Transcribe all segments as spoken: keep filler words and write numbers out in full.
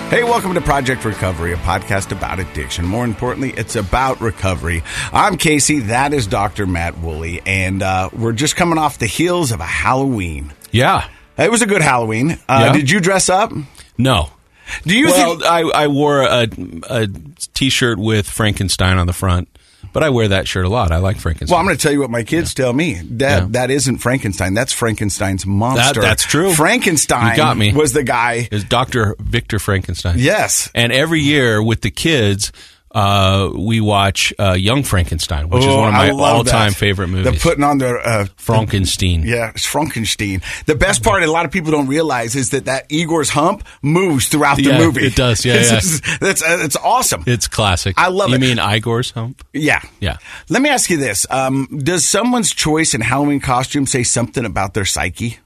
Hey, welcome to Project Recovery, a podcast about addiction. More importantly, it's about recovery. I'm Casey. That is Doctor Matt Woolley. And uh, we're just coming off the heels of a Halloween. Yeah. It was a good Halloween. Uh, yeah. Did you dress up? No. Do you well, think- I, I wore a, a T-shirt with Frankenstein on the front. But I wear that shirt a lot. I like Frankenstein. Well, I'm going to tell you what my kids yeah. tell me. Dad, yeah. that isn't Frankenstein. That's Frankenstein's monster. That, that's true. Frankenstein you got me. was the guy. Is Doctor Victor Frankenstein. Yes. And every year with the kids, uh, we watch uh, Young Frankenstein, which oh, is one of my all-time that. favorite movies. They're putting on their... Uh, Frankenstein. Yeah, it's Frankenstein. The best part, a lot of people don't realize, is that that Igor's hump moves throughout the yeah, movie. It does, yeah, it's, yeah. It's, it's, uh, it's awesome. It's classic. I love you it. You mean Igor's hump? Yeah. Yeah. Let me ask you this. Um, does someone's choice in Halloween costume say something about their psyche?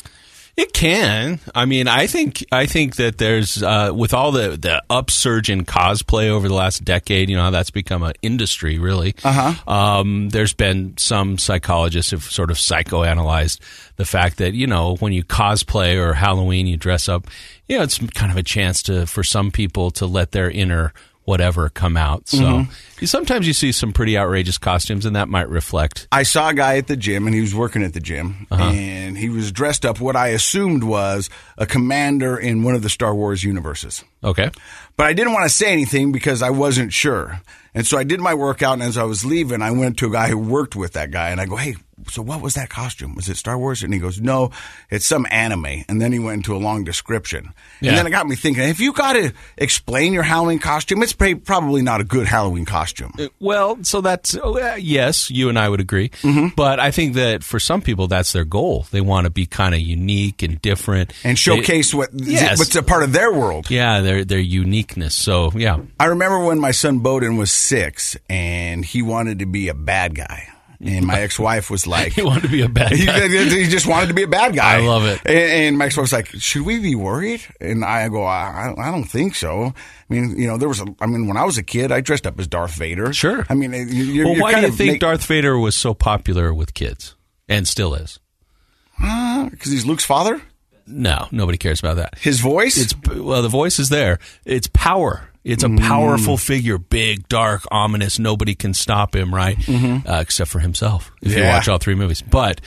It can. I mean, I think I think that there's uh, with all the, the upsurge in cosplay over the last decade, you know, how that's become an industry, really. Uh-huh. Um, there's been some psychologists who've sort of psychoanalyzed the fact that, you know, when you cosplay or Halloween, you dress up, you know, it's kind of a chance to for some people to let their inner whatever come out. So mm-hmm. sometimes you see some pretty outrageous costumes, and that might reflect. I saw a guy at the gym, and he was working at the gym, uh-huh. and he was dressed up what I assumed was a commander in one of the Star Wars universes. Okay. But I didn't want to say anything because I wasn't sure. And so I did my workout, and as I was leaving, I went to a guy who worked with that guy, and I go, hey, so what was that costume? Was it Star Wars? And he goes, no, it's some anime. And then he went into a long description. Yeah. And then it got me thinking, if you got to explain your Halloween costume, it's probably not a good Halloween costume. Well, so that's, uh, yes, you and I would agree. Mm-hmm. But I think that for some people, that's their goal. They want to be kind of unique and different. And showcase they, what, yes. what's a part of their world. Yeah, their their uniqueness. So, yeah. I remember when my son Bowden was six, and he wanted to be a bad guy. And my ex-wife was like... He wanted to be a bad guy. He, he just wanted to be a bad guy. I love it. And, and my ex-wife was like, should we be worried? And I go, I, I don't think so. I mean, you know, there was a... I mean, when I was a kid, I dressed up as Darth Vader. Sure. I mean, you're, well, you're why kind do you of think make, Darth Vader was so popular with kids? And still is? Because uh, he's Luke's father? No, nobody cares about that. His voice? It's Well, the voice is there. It's power. It's a powerful mm. figure, big, dark, ominous. Nobody can stop him, right? Mm-hmm. Uh, except for himself, if yeah. you watch all three movies. But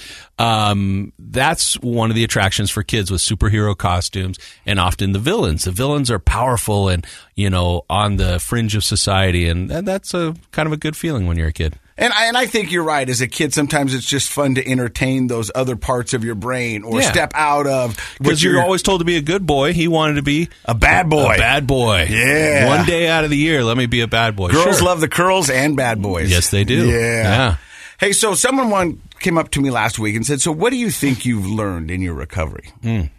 um, that's one of the attractions for kids with superhero costumes, and often the villains. The villains are powerful and, you know, on the fringe of society, and, and that's a kind of a good feeling when you're a kid. And I, and I think you're right. As a kid, sometimes it's just fun to entertain those other parts of your brain or yeah. step out of. Because you're always told to be a good boy. He wanted to be a bad boy. A bad boy. Yeah. One day out of the year, let me be a bad boy. Girls sure. love the curls and bad boys. Yes, they do. Yeah. yeah. Hey, so someone one came up to me last week and said, so what do you think you've learned in your recovery? Mm.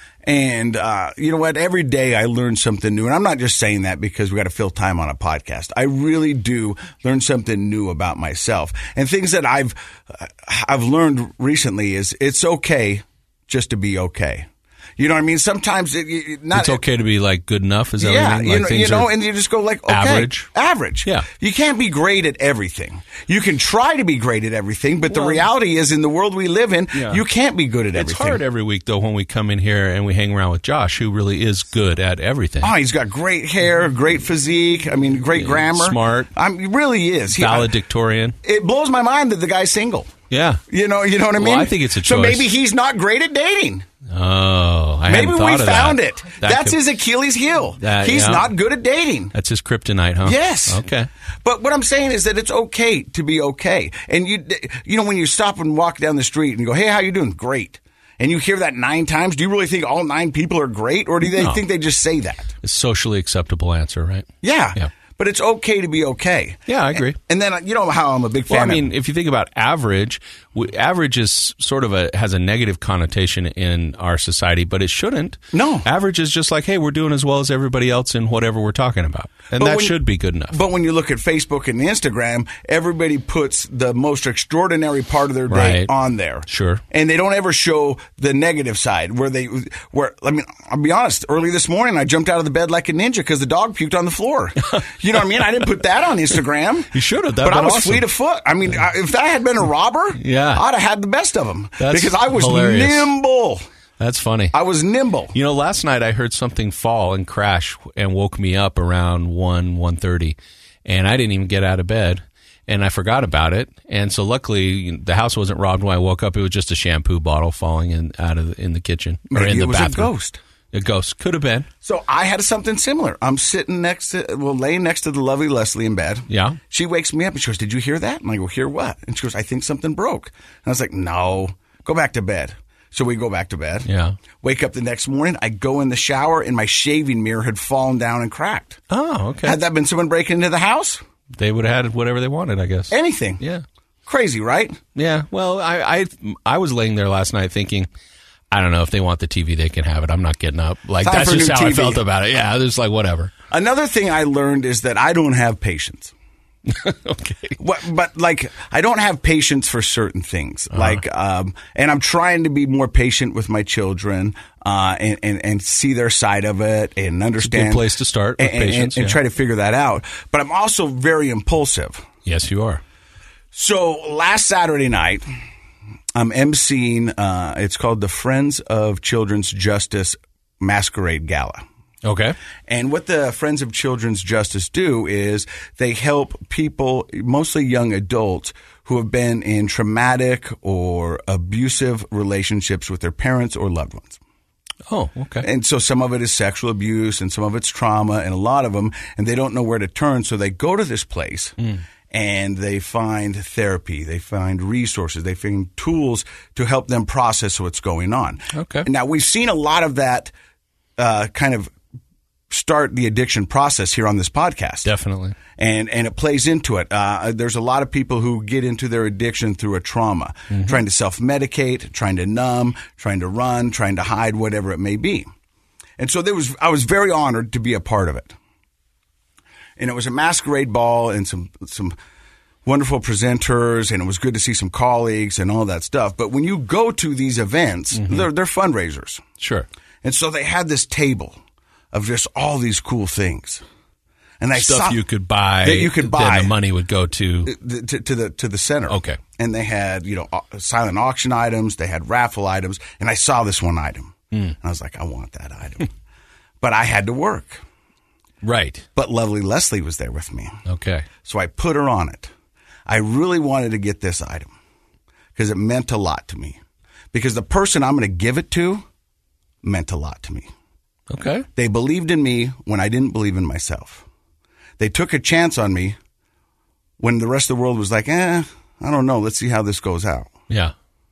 And uh, you know what? Every day I learn something new. And I'm not just saying that because we got to fill time on a podcast. I really do learn something new about myself. And things that I've uh, I've learned recently is it's okay just to be okay. You know what I mean? Sometimes it, it, not, it's okay to be like good enough. Is that yeah, what you mean? Like you know, you know, and you just go like okay, average, average. Yeah, you can't be great at everything. You can try to be great at everything, but well, the reality is, in the world we live in, yeah. you can't be good at it's everything. It's hard every week though when we come in here and we hang around with Josh, who really is good at everything. Oh, he's got great hair, great physique. I mean, great yeah, grammar, smart. I mean, he really is. He, valedictorian. It blows my mind that the guy's single. Yeah, you know, you know what I mean. Well, I think it's a choice. So maybe he's not great at dating. Oh, I maybe hadn't thought we of found that. it. That That's could, his Achilles heel. That, He's yeah. not good at dating. That's his kryptonite, huh? Yes. Okay. But what I'm saying is that it's okay to be okay. And you, you know, when you stop and walk down the street and you go, "Hey, how you doing?" Great. And you hear that nine times, do you really think all nine people are great, or do they no. think they just say that? It's a socially acceptable answer, right? Yeah. Yeah. But it's okay to be okay. Yeah, I agree. And, and then, you know how I'm a big fan well, I mean, of... if you think about average, we, average is sort of a, has a negative connotation in our society, but it shouldn't. No. Average is just like, hey, we're doing as well as everybody else in whatever we're talking about. And but that when, should be good enough. But when you look at Facebook and Instagram, everybody puts the most extraordinary part of their day right. on there. Sure. And they don't ever show the negative side where they, where, I mean, I'll be honest, early this morning, I jumped out of the bed like a ninja because the dog puked on the floor. You know what I mean? I didn't put that on Instagram. You should have. But I was awesome. fleet of foot. I mean, I, if that had been a robber, yeah. I'd have had the best of them. That's because I was hilarious. nimble. That's funny. I was nimble. You know, last night I heard something fall and crash and woke me up around one, one thirty, and I didn't even get out of bed, and I forgot about it. And so luckily the house wasn't robbed when I woke up. It was just a shampoo bottle falling in out of the, in the kitchen or Maybe in the it was bathroom. a ghost. A ghost. Could have been. So I had something similar. I'm sitting next to, well, laying next to the lovely Leslie in bed. Yeah. She wakes me up and she goes, "Did you hear that?" And I go, "Hear what?" And she goes, "I think something broke." And I was like, "No, go back to bed." So we go back to bed. Yeah. Wake up the next morning. I go in the shower and my shaving mirror had fallen down and cracked. Oh, okay. Had that been someone breaking into the house? They would have had whatever they wanted, I guess. Anything. Yeah. Crazy, right? Yeah. Well, I, I I was laying there last night thinking, I don't know, if they want the T V, they can have it. I'm not getting up. Like, Time that's for just new how T V. I felt about it. Yeah, it's like, whatever. Another thing I learned is that I don't have patience. Okay. But, but like, I don't have patience for certain things. Uh-huh. Like, um, and I'm trying to be more patient with my children, uh, and, and, and see their side of it and understand. It's a good place to start with and, patience. And, and yeah. try to figure that out. But I'm also very impulsive. Yes, you are. So last Saturday night, I'm emceeing, uh, it's called the Friends of Children's Justice Masquerade Gala. Okay. And what the Friends of Children's Justice do is they help people, mostly young adults, who have been in traumatic or abusive relationships with their parents or loved ones. Oh, okay. And so some of it is sexual abuse and some of it's trauma and a lot of them, and they don't know where to turn. So they go to this place mm. and they find therapy. They find resources. They find tools to help them process what's going on. Okay. Now, we've seen a lot of that uh, kind of start the addiction process here on this podcast. Definitely. And and it plays into it. Uh, there's a lot of people who get into their addiction through a trauma, mm-hmm. trying to self-medicate, trying to numb, trying to run, trying to hide, whatever it may be. And so there was, I was very honored to be a part of it. And it was a masquerade ball and some some wonderful presenters, and it was good to see some colleagues and all that stuff. But when you go to these events, mm-hmm. they're, they're fundraisers. Sure. And so they had this table of just all these cool things, and I stuff saw you could buy that you could buy. Then the money would go to to, to the to the center. Okay, and they had you know silent auction items, they had raffle items, and I saw this one item, mm. and I was like, I want that item, but I had to work. Right. But lovely Leslie was there with me. Okay. So I put her on it. I really wanted to get this item because it meant a lot to me. Because the person I'm going to give it to meant a lot to me. Okay. They believed in me when I didn't believe in myself. They took a chance on me when the rest of the world was like, eh, I don't know. Let's see how this goes out. Yeah.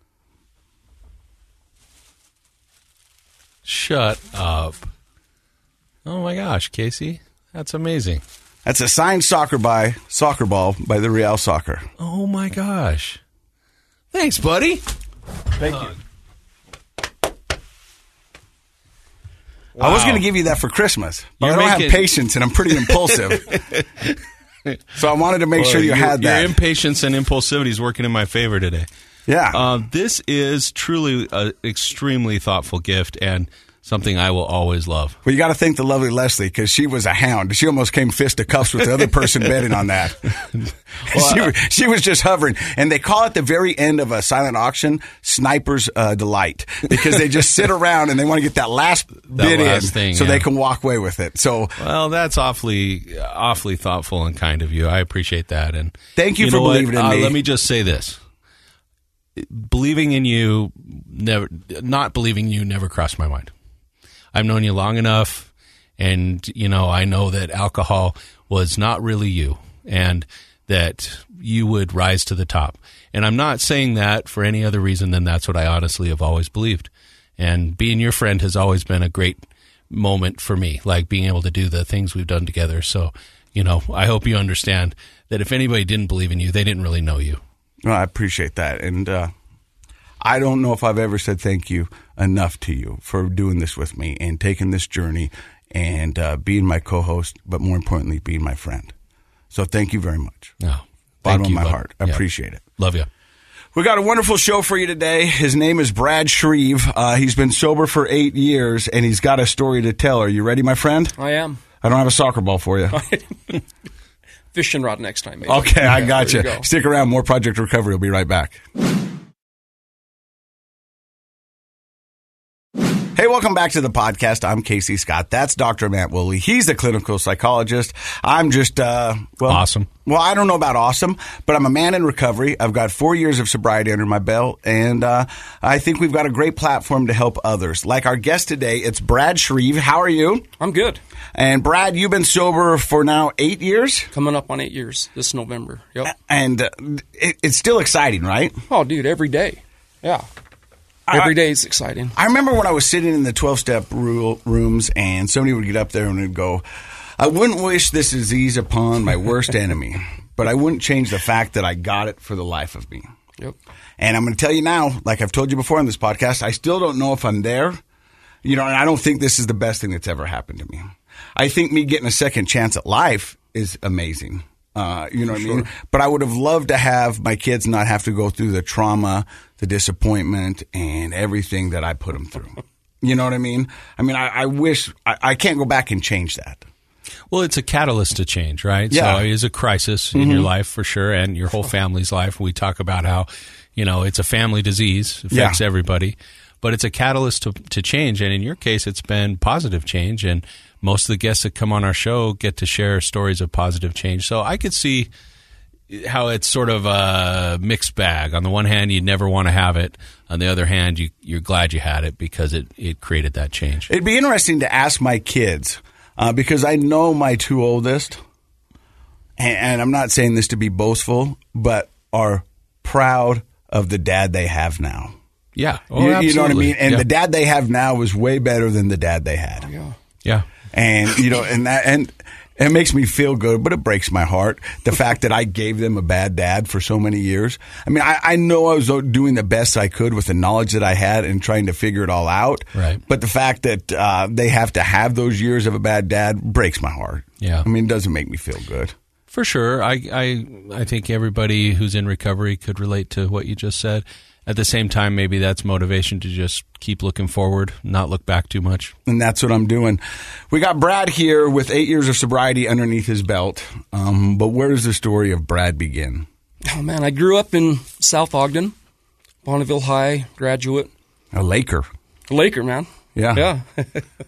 Shut up. Oh, my gosh, Casey. That's amazing. That's a signed soccer by soccer ball by the Real Soccer. Oh, my gosh. Thanks, buddy. Thank you. Wow. I was going to give you that for Christmas, but You're I don't making... have patience, and I'm pretty impulsive. So I wanted to make well, sure you had that. Your impatience and impulsivity is working in my favor today. Yeah. Uh, this is truly an extremely thoughtful gift and something I will always love. Well, you got to thank the lovely Leslie because she was a hound. She almost came fist to cuffs with the other person betting on that. well, she, uh, she was just hovering. And they call it the very end of a silent auction, sniper's uh, delight, because they just sit around and they want to get that last that bid last in thing, so yeah. they can walk away with it. So, well, that's awfully, awfully thoughtful and kind of you. I appreciate that. And thank you, you for know believing what? in uh, me. Let me just say this. Believing in you, never, not believing in you never crossed my mind. I've known you long enough, and, you know, I know that alcohol was not really you, and that you would rise to the top. And I'm not saying that for any other reason than that's what I honestly have always believed. And being your friend has always been a great moment for me, like being able to do the things we've done together. So, you know, I hope you understand that if anybody didn't believe in you, they didn't really know you. Well, I appreciate that. And, uh, I don't know if I've ever said thank you enough to you for doing this with me and taking this journey and uh, being my co-host, but more importantly, being my friend. So thank you very much. Oh, Bottom thank you, of my bud. heart. I yeah. appreciate it. Love you. We got a wonderful show for you today. His name is Brad Shreve. Uh, he's been sober for eight years, and he's got a story to tell. Are you ready, my friend? I am. I don't have a soccer ball for you. Fishing rod next time, maybe. Okay, I yeah, got you. you go. Stick around. More Project Recovery. We'll be right back. Hey, welcome back to the podcast. I'm Casey Scott. That's Doctor Matt Woolley. He's a clinical psychologist. I'm just, uh, well. Awesome. Well, I don't know about awesome, but I'm a man in recovery. I've got four years of sobriety under my belt, and uh, I think we've got a great platform to help others. Like our guest today, it's Brad Shreve. How are you? I'm good. And Brad, you've been sober for now eight years? Coming up on eight years this November. Yep. And uh, it, it's still exciting, right? Oh, dude, every day. Yeah. Every day is exciting. I remember when I was sitting in the twelve-step rooms and somebody would get up there and would go, I wouldn't wish this disease upon my worst enemy, but I wouldn't change the fact that I got it for the life of me. Yep. And I'm going to tell you now, like I've told you before on this podcast, I still don't know if I'm there. You know, and I don't think this is the best thing that's ever happened to me. I think me getting a second chance at life is amazing. Uh, you know what sure. I mean? But I would have loved to have my kids not have to go through the trauma, the disappointment, and everything that I put them through. You know what I mean? I mean, I, I wish I, I can't go back and change that. Well, it's a catalyst to change, right? Yeah. So it is a crisis in mm-hmm. your life for sure, and your whole family's life. We talk about how, you know, it's a family disease, it affects yeah. everybody, but it's a catalyst to, to change. And in your case, it's been positive change. And most of the guests that come on our show get to share stories of positive change. So I could see how it's sort of a mixed bag. On the one hand, you never want to have it. On the other hand, you, you're glad you had it because it, it created that change. It'd be interesting to ask my kids uh, because I know my two oldest, and, and I'm not saying this to be boastful, but are proud of the dad they have now. Yeah. Oh, you, you know what I mean? And yeah. the dad they have now is way better than the dad they had. Yeah. Yeah. And, you know, and that, and it makes me feel good, but it breaks my heart. The fact that I gave them a bad dad for so many years. I mean, I, I know I was doing the best I could with the knowledge that I had and trying to figure it all out. Right. But the fact that uh, they have to have those years of a bad dad breaks my heart. Yeah. I mean, it doesn't make me feel good. For sure. I, I, I think everybody who's in recovery could relate to what you just said. At the same time, maybe that's motivation to just keep looking forward, not look back too much. And that's what I'm doing. We got Brad here with eight years of sobriety underneath his belt. Um, but where does the story of Brad begin? Oh, man, I grew up in South Ogden, Bonneville High, graduate. A Laker. A Laker, man. Yeah. Yeah.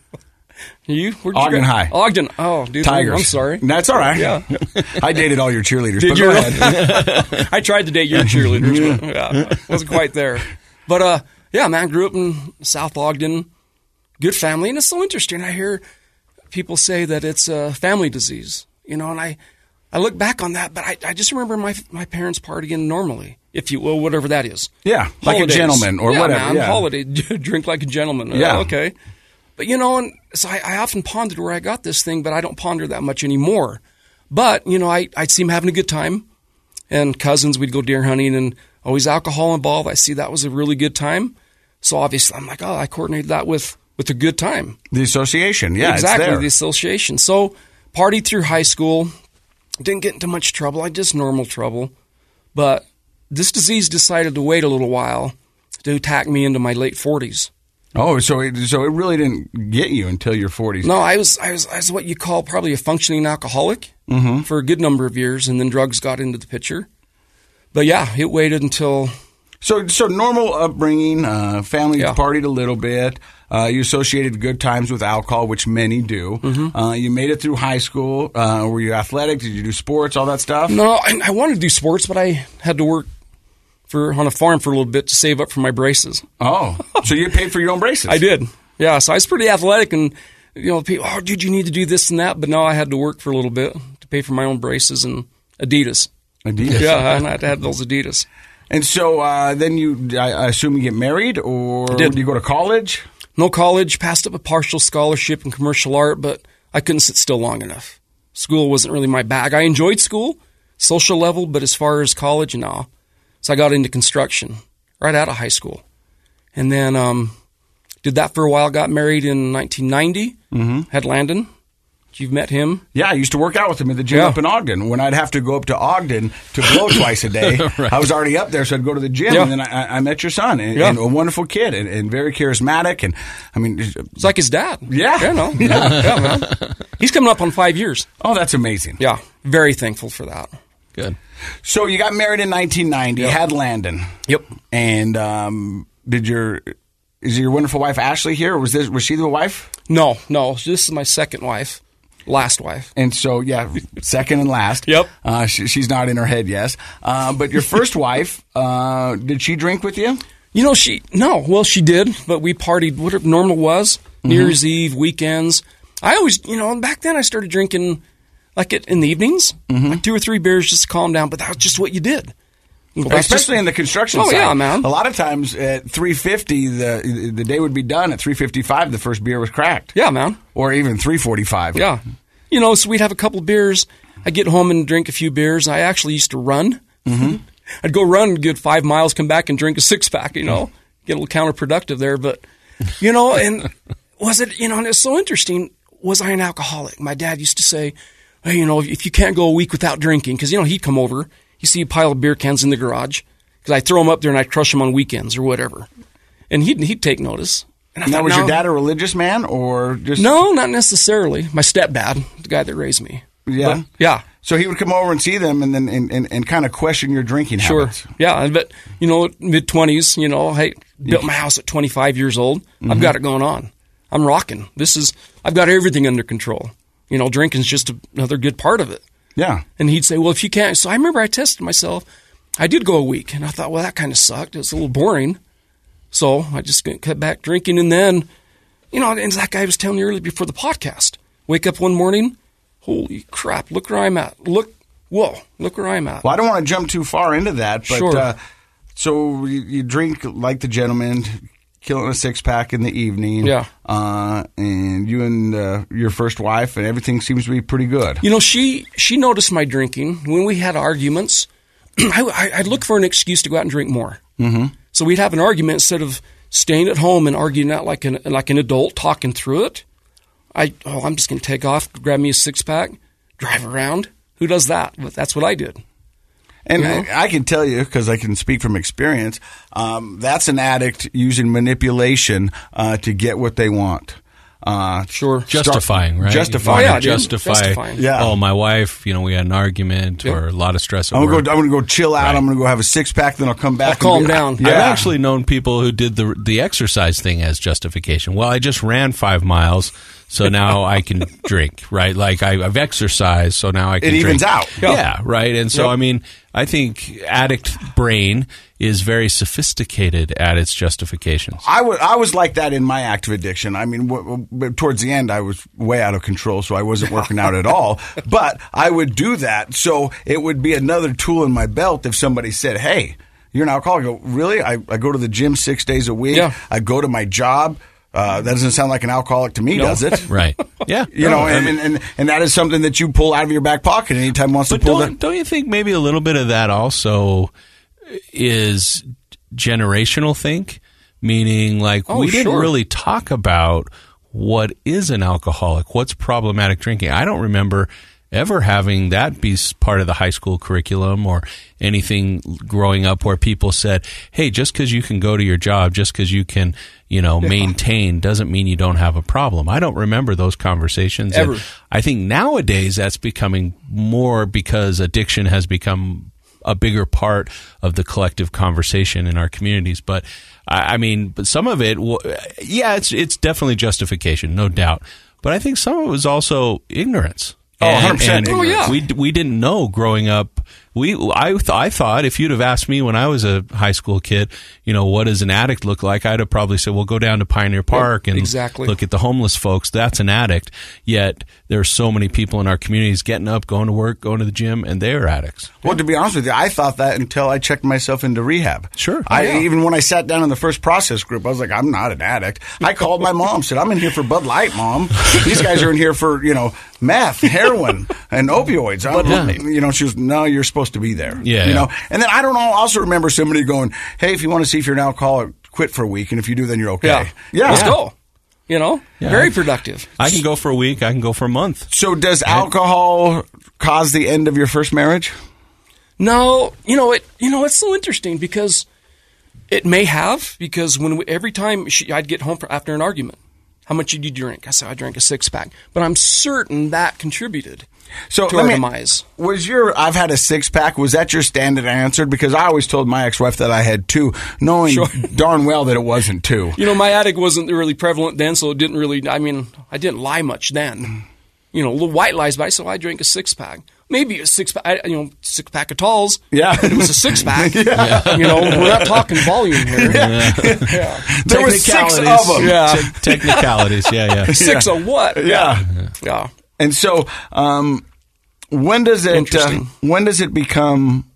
You? Where'd Ogden you High. Ogden. Oh, dude. Tigers. I'm sorry. That's all right. Yeah. I dated all your cheerleaders. Did but you? Go ahead. I tried to date your cheerleaders, but yeah, wasn't quite there. But uh, yeah, man, grew up in South Ogden, good family, and it's so interesting. I hear people say that it's a family disease, you know, and I, I look back on that, but I, I just remember my my parents partying normally, if you will, whatever that is. Yeah, like Holidays. a gentleman or yeah, whatever. Man, yeah, holiday, drink like a gentleman. Yeah, uh, okay. But, you know, and so I, I often pondered where I got this thing, but I don't ponder that much anymore. But, you know, I, I'd see him having a good time. And cousins, we'd go deer hunting and always alcohol involved. I see that was a really good time. So obviously I'm like, oh, I coordinated that with, with a good time. The association, yeah, exactly, it's there. The association. So partied through high school, didn't get into much trouble. I just normal trouble. But this disease decided to wait a little while to attack me into my late forties. Oh, so it, so it really didn't get you until your forties. No, I was I was I was what you call probably a functioning alcoholic mm-hmm. for a good number of years, and then drugs got into the picture. But yeah, it waited until. So so normal upbringing, uh, family Yeah. partied a little bit. Uh, you associated good times with alcohol, which many do. Mm-hmm. Uh, you made it through high school. Uh, were you athletic? Did you do sports? All that stuff? No, I, I wanted to do sports, but I had to work for on a farm for a little bit to save up for my braces. Oh, so you paid for your own braces? I did. Yeah, so I was pretty athletic, and you know, people, oh, dude, you need to do this and that. But no, I had to work for a little bit to pay for my own braces and Adidas. Adidas. Yeah, and I had those Adidas. And so uh, then you, I I assume you get married, or I did. did you go to college? No college, passed up a partial scholarship in commercial art, but I couldn't sit still long enough. School wasn't really my bag. I enjoyed school, social level, but as far as college, no. So I got into construction right out of high school. And then um, did that for a while, got married in nineteen ninety, Mm-hmm. had Landon. You've met him. Yeah, I used to work out with him at the gym Yeah. up in Ogden. When I'd have to go up to Ogden to blow twice a day, Right. I was already up there, so I'd go to the gym. Yeah. And then I, I met your son, and, Yeah. and a wonderful kid, and, and very charismatic. And I mean, It's like his dad. Yeah. Yeah, no. Yeah, yeah, man. He's coming up on five years. oh, that's amazing. Yeah, very thankful for that. Good. So you got married in nineteen ninety, Yep. had Landon. Yep. And um, did your is your wonderful wife Ashley here? Or was this was she the wife? No, no. This is my second wife, last wife. And so, yeah, second and last. Yep. Uh, she, she's not in her head, yes. Uh, but your first wife, uh, did she drink with you? You know, she no. Well, she did, but we partied whatever normal was. New mm-hmm. Year's Eve, weekends. I always, you know, back then I started drinking like it in the evenings, mm-hmm. like two or three beers just to calm down. But that was just what you did. Well, especially just, in the construction oh, side. Yeah, man. A lot of times at three fifty, the the day would be done. At three fifty-five, the first beer was cracked. Yeah, man. Or even three forty-five. Yeah. You know, so we'd have a couple of beers. I'd get home and drink a few beers. I actually used to run. Mm-hmm. I'd go run, get five miles, come back and drink a six-pack, you know. Get a little counterproductive there. But, you know, and was it, you know, and it's so interesting. Was I an alcoholic? My dad used to say, hey, you know, if you can't go a week without drinking, because, you know, he'd come over. You see a pile of beer cans in the garage because I throw them up there and I crush them on weekends or whatever. And he'd, he'd take notice. And I now, thought, was no, your dad a religious man or just... No, not necessarily. My stepdad, the guy that raised me. Yeah? But, yeah. So he would come over and see them and then and, and, and kind of question your drinking sure. habits. Sure. Yeah. But, you know, mid-twenties, you know, I built my house at twenty-five years old. Mm-hmm. I've got it going on. I'm rocking. This is... I've got everything under control. You know, drinking's just another good part of it. Yeah. And he'd say, well, if you can't. So I remember I tested myself. I did go a week, and I thought, well, that kind of sucked. It was a little boring. So I just cut back drinking. And then, you know, and that guy was telling you earlier before the podcast, wake up one morning, holy crap, look where I'm at. Look, whoa, look where I'm at. Well, I don't want to jump too far into that. But, sure. Uh, so you, you drink like the gentleman, killing a six-pack in the evening. Yeah. Uh, and you and uh, your first wife, and everything seems to be pretty good. You know, she she noticed my drinking. When we had arguments, I, I'd look for an excuse to go out and drink more. Mm-hmm. So we'd have an argument instead of staying at home and arguing out like an, like an adult, talking through it. I, oh, I'm just going to take off, grab me a six-pack, drive around. Who does that? But that's what I did. And you know? I can tell you, because I can speak from experience, um, that's an addict using manipulation uh, to get what they want. Uh, sure. Justifying, right? Justifying. Oh, yeah, justify. Justifying. Yeah. Oh, my wife, you know, we had an argument Yep. or a lot of stress at I'm work. going to go chill out. Right. I'm going to go have a six-pack, then I'll come back. I'll and calm be- down. Yeah. I've actually known people who did the the exercise thing as justification. Well, I just ran five miles, so now I can drink, right? Like I, I've exercised, so now I can It drink. evens out. Yeah, Yeah. right. And so, Yep. I mean, I think addict brain is very sophisticated at its justifications. I was I was like that in my active addiction. I mean, w- w- towards the end, I was way out of control, so I wasn't working out at all. But I would do that, so it would be another tool in my belt if somebody said, "Hey, you're an alcoholic." I go, really? I, I go to the gym six days a week. Yeah. I go to my job. Uh, that doesn't sound like an alcoholic to me, No. does it? Right. Yeah. You know, No, I and, mean- and, and and that is something that you pull out of your back pocket anytime wants But to pull don't, that. don't you think maybe a little bit of that also is generational think? Meaning, like, Oh, we didn't sure. really talk about what is an alcoholic, what's problematic drinking. I don't remember ever having that be s- part of the high school curriculum or anything growing up where people said, hey, just because you can go to your job, just because you can, you know, maintain doesn't mean you don't have a problem. I don't remember those conversations. Ever. And I think nowadays that's becoming more because addiction has become a bigger part of the collective conversation in our communities. But I I mean, but some of it, w- yeah, it's it's definitely justification, no doubt. But I think some of it was also ignorance. Oh, one hundred percent And- and Oh, yeah. We we didn't know growing up. We I th- I thought if you'd have asked me when I was a high school kid, you know, what does an addict look like? I'd have probably said, well, go down to Pioneer Park and exactly. look at the homeless folks. That's an addict. Yet there are so many people in our communities getting up, going to work, going to the gym, and they're addicts. Well, to be honest with you, I thought that until I checked myself into rehab. Sure. I, Oh, yeah. Even when I sat down in the first process group, I was like, I'm not an addict. I called my mom, said, I'm in here for Bud Light, Mom. These guys are in here for, you know, meth, heroin, and opioids. I'm, Light. You know, she was, no, you're supposed to be there. Yeah, You yeah. know, and then I don't know, I also remember somebody going, hey, if you want to see if you're an alcoholic, quit for a week, and if you do, then you're okay. Yeah. Yeah. Let's go. You know, Yeah. very productive. I can go for a week. I can go for a month. So does alcohol cause the end of your first marriage? No, you know it. You know it's so interesting because it may have because when we, every time she, I'd get home for, after an argument, How much did you drink? I said, I drank a six-pack. But I'm certain that contributed So to let our me, demise. was your I've had a six pack? Was that your standard answer? Because I always told my ex wife that I had two, knowing Sure. darn well that it wasn't two. You know, my addict wasn't really prevalent then, so it didn't really, I mean, I didn't lie much then. You know, little white lies, but I said, I drank a six-pack. Maybe a six-pack, you know, six-pack of Talls. Yeah. But it was a six-pack. yeah. You know, we're not talking volume here. Yeah. yeah. There was six of them. Yeah. Te- technicalities, yeah, yeah. Six of what? Yeah. Yeah. yeah. And so, um, when does it uh, Interesting. when does it become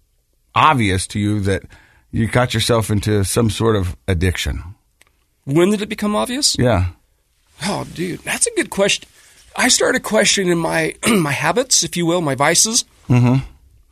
obvious to you that you got yourself into some sort of addiction? When did it become obvious? Yeah. Oh, dude, that's a good question. I started questioning my my habits, if you will, my vices. Mm-hmm.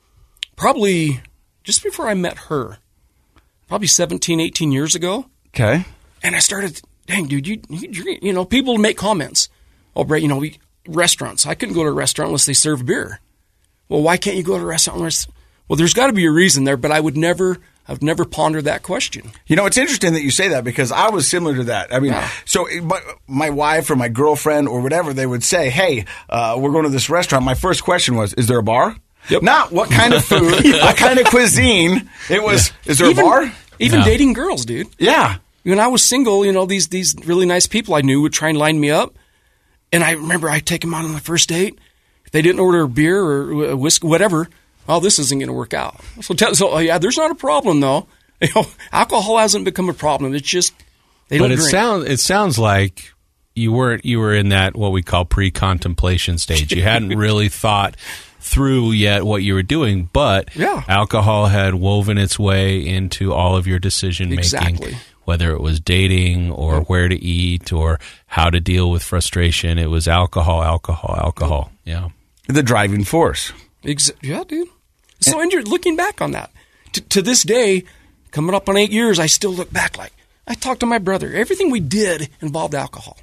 Probably just before I met her. Probably seventeen, eighteen years ago. Okay. And I started, dang, dude, you, you drink. You know, people would make comments. Oh, Brett, you know, we, restaurants. I couldn't go to a restaurant unless they serve beer. Well, why can't you go to a restaurant unless... Well, there's got to be a reason there, but I would never... I've never pondered that question. You know, it's interesting that you say that because I was similar to that. I mean, Yeah. so my, my wife or my girlfriend or whatever, they would say, hey, uh, we're going to this restaurant. My first question was, is there a bar? Yep. Not what kind of food, what kind of cuisine. It was, yeah. Is there even, a bar? Even No. dating girls, dude. Yeah. When I was single, you know, these these really nice people I knew would try and line me up. And I remember I'd take them out on the first date. If they didn't order a beer or whiskey, whatever, oh, this isn't going to work out. So, tell, so, yeah, there's not a problem, though. You know, alcohol hasn't become a problem. It's just they don't But it drink. sounds it sounds like you weren't you were in that what we call pre-contemplation stage. You hadn't really thought through yet what you were doing, but Yeah. alcohol had woven its way into all of your decision making. Exactly. Whether it was dating or where to eat or how to deal with frustration, it was alcohol, alcohol, alcohol. Yeah. The driving force. Exa- yeah, dude. So, and you're looking back on that. T- to this day, coming up on eight years, I still look back like, I talked to my brother. Everything we did involved alcohol.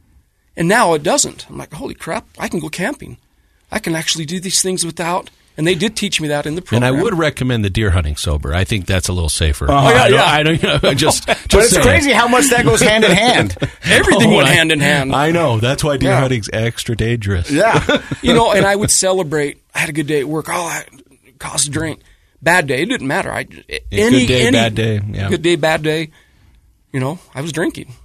And now it doesn't. I'm like, holy crap, I can go camping. I can actually do these things without. And they did teach me that in the And program. I would recommend the deer hunting sober. I think that's a little safer. Uh-huh. I don't, yeah. I don't, you know, just, just But it's saying. crazy how much that goes hand in hand. Everything Oh, went I- hand in hand. I know. That's why deer Yeah. hunting's extra dangerous. Yeah. You know, and I would celebrate. I had a good day at work. Oh, I caused a drink. Bad day. It didn't matter. I any good day, any, bad day. Yeah. Good day, bad day. You know, I was drinking.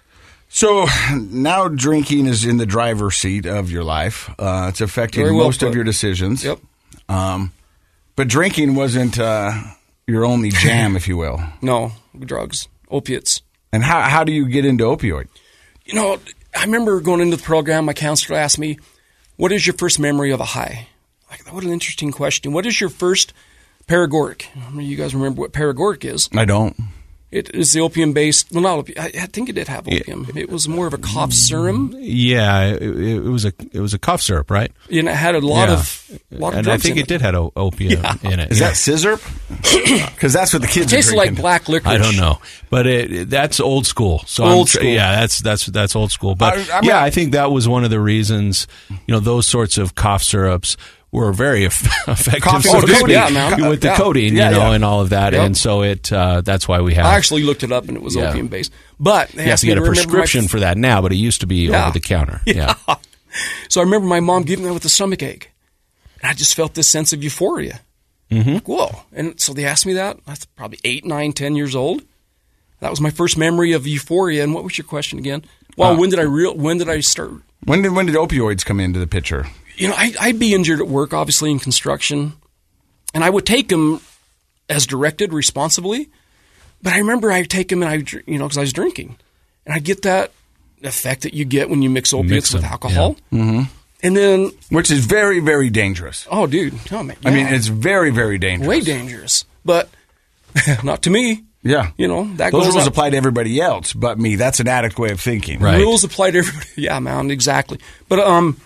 So now drinking is in the driver's seat of your life. Uh, it's affecting Very well most of put. your decisions. Yep. Um, but drinking wasn't uh, your only jam, if you will. No drugs, opiates. And how how do you get into opioid? You know, I remember going into the program. My counselor asked me, "What is your first memory of a high?" Like, what an interesting question. What is your first paregoric? I mean, you guys remember what paregoric is? I don't. It is the opium-based. Well, not opium. I, I think it did have opium. It was more of a cough serum, Yeah, it, it was a it was a cough syrup, right? and it had a lot Yeah. of lot of and I drugs think in it did have o- opium Yeah. in it. Is Yeah. that scissor? Because that's what the kids It are tastes drinking. like black licorice. I don't know, but it, it- that's old school. So Old I'm, tr- school. yeah, that's that's that's old school. But I- I mean, yeah, I- I think that was one of the reasons. You know, those sorts of cough syrups were very eff- effective. Cough so to syrup, speak, yeah, man. with the Yeah. codeine, Yeah, you know, yeah. and all of that, Yep. and so it uh, that's why we have. I actually looked it up, and it was Yeah. opium-based. But they you have asked to me get a remember my prescription f- for that now, but it used to be Yeah. over the counter. Yeah. So I remember my mom giving me that with a stomach ache. And I just felt this sense of euphoria. Mm-hmm. Like, whoa. And so they asked me that. I was probably eight, nine, ten years old. That was my first memory of euphoria. And what was your question again? Well, Uh, when did I real? When did I start? When did when did opioids come into the picture? You know, I, I'd be injured at work, obviously in construction, and I would take them as directed, responsibly. But I remember I'd take them and I, dr- you know, because I was drinking, and I get that effect that you get when you mix opiates Mix with them, alcohol. Mm-hmm. And then, Which is very, very dangerous. oh, dude, oh, man, I mean, yeah. it's very, very dangerous. way dangerous, but not to me. Yeah. You know, that Those goes rules up. apply to everybody else but me. That's an addict way of thinking. Right. Rules apply to everybody. Yeah, man, exactly. But um,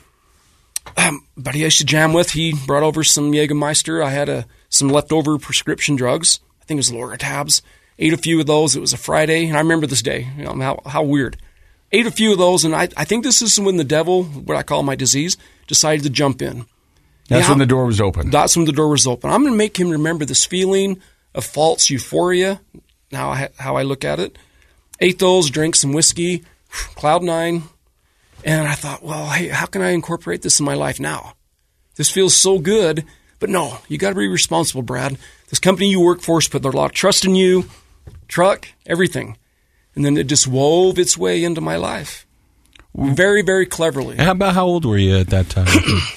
um, buddy I used to jam with, he brought over some Jägermeister. I had a some leftover prescription drugs. I think it was Loratabs. Ate a few of those. It was a Friday, and I remember this day. You know, how how weird. Ate a few of those, and I I think this is when the devil, what I call my disease, decided to jump in. That's Yeah. when the door was open. That's when the door was open. I'm going to make him remember this feeling of false euphoria. Now, I, how I look at it. Ate those, drank some whiskey. cloud nine. And I thought, well, hey, how can I incorporate this in my life now? This feels so good. But no, you got to be responsible, Brad. This company you work for has put a lot of trust in you, truck, everything. And then it just wove its way into my life. Very, very cleverly. And how about how old were you at that time?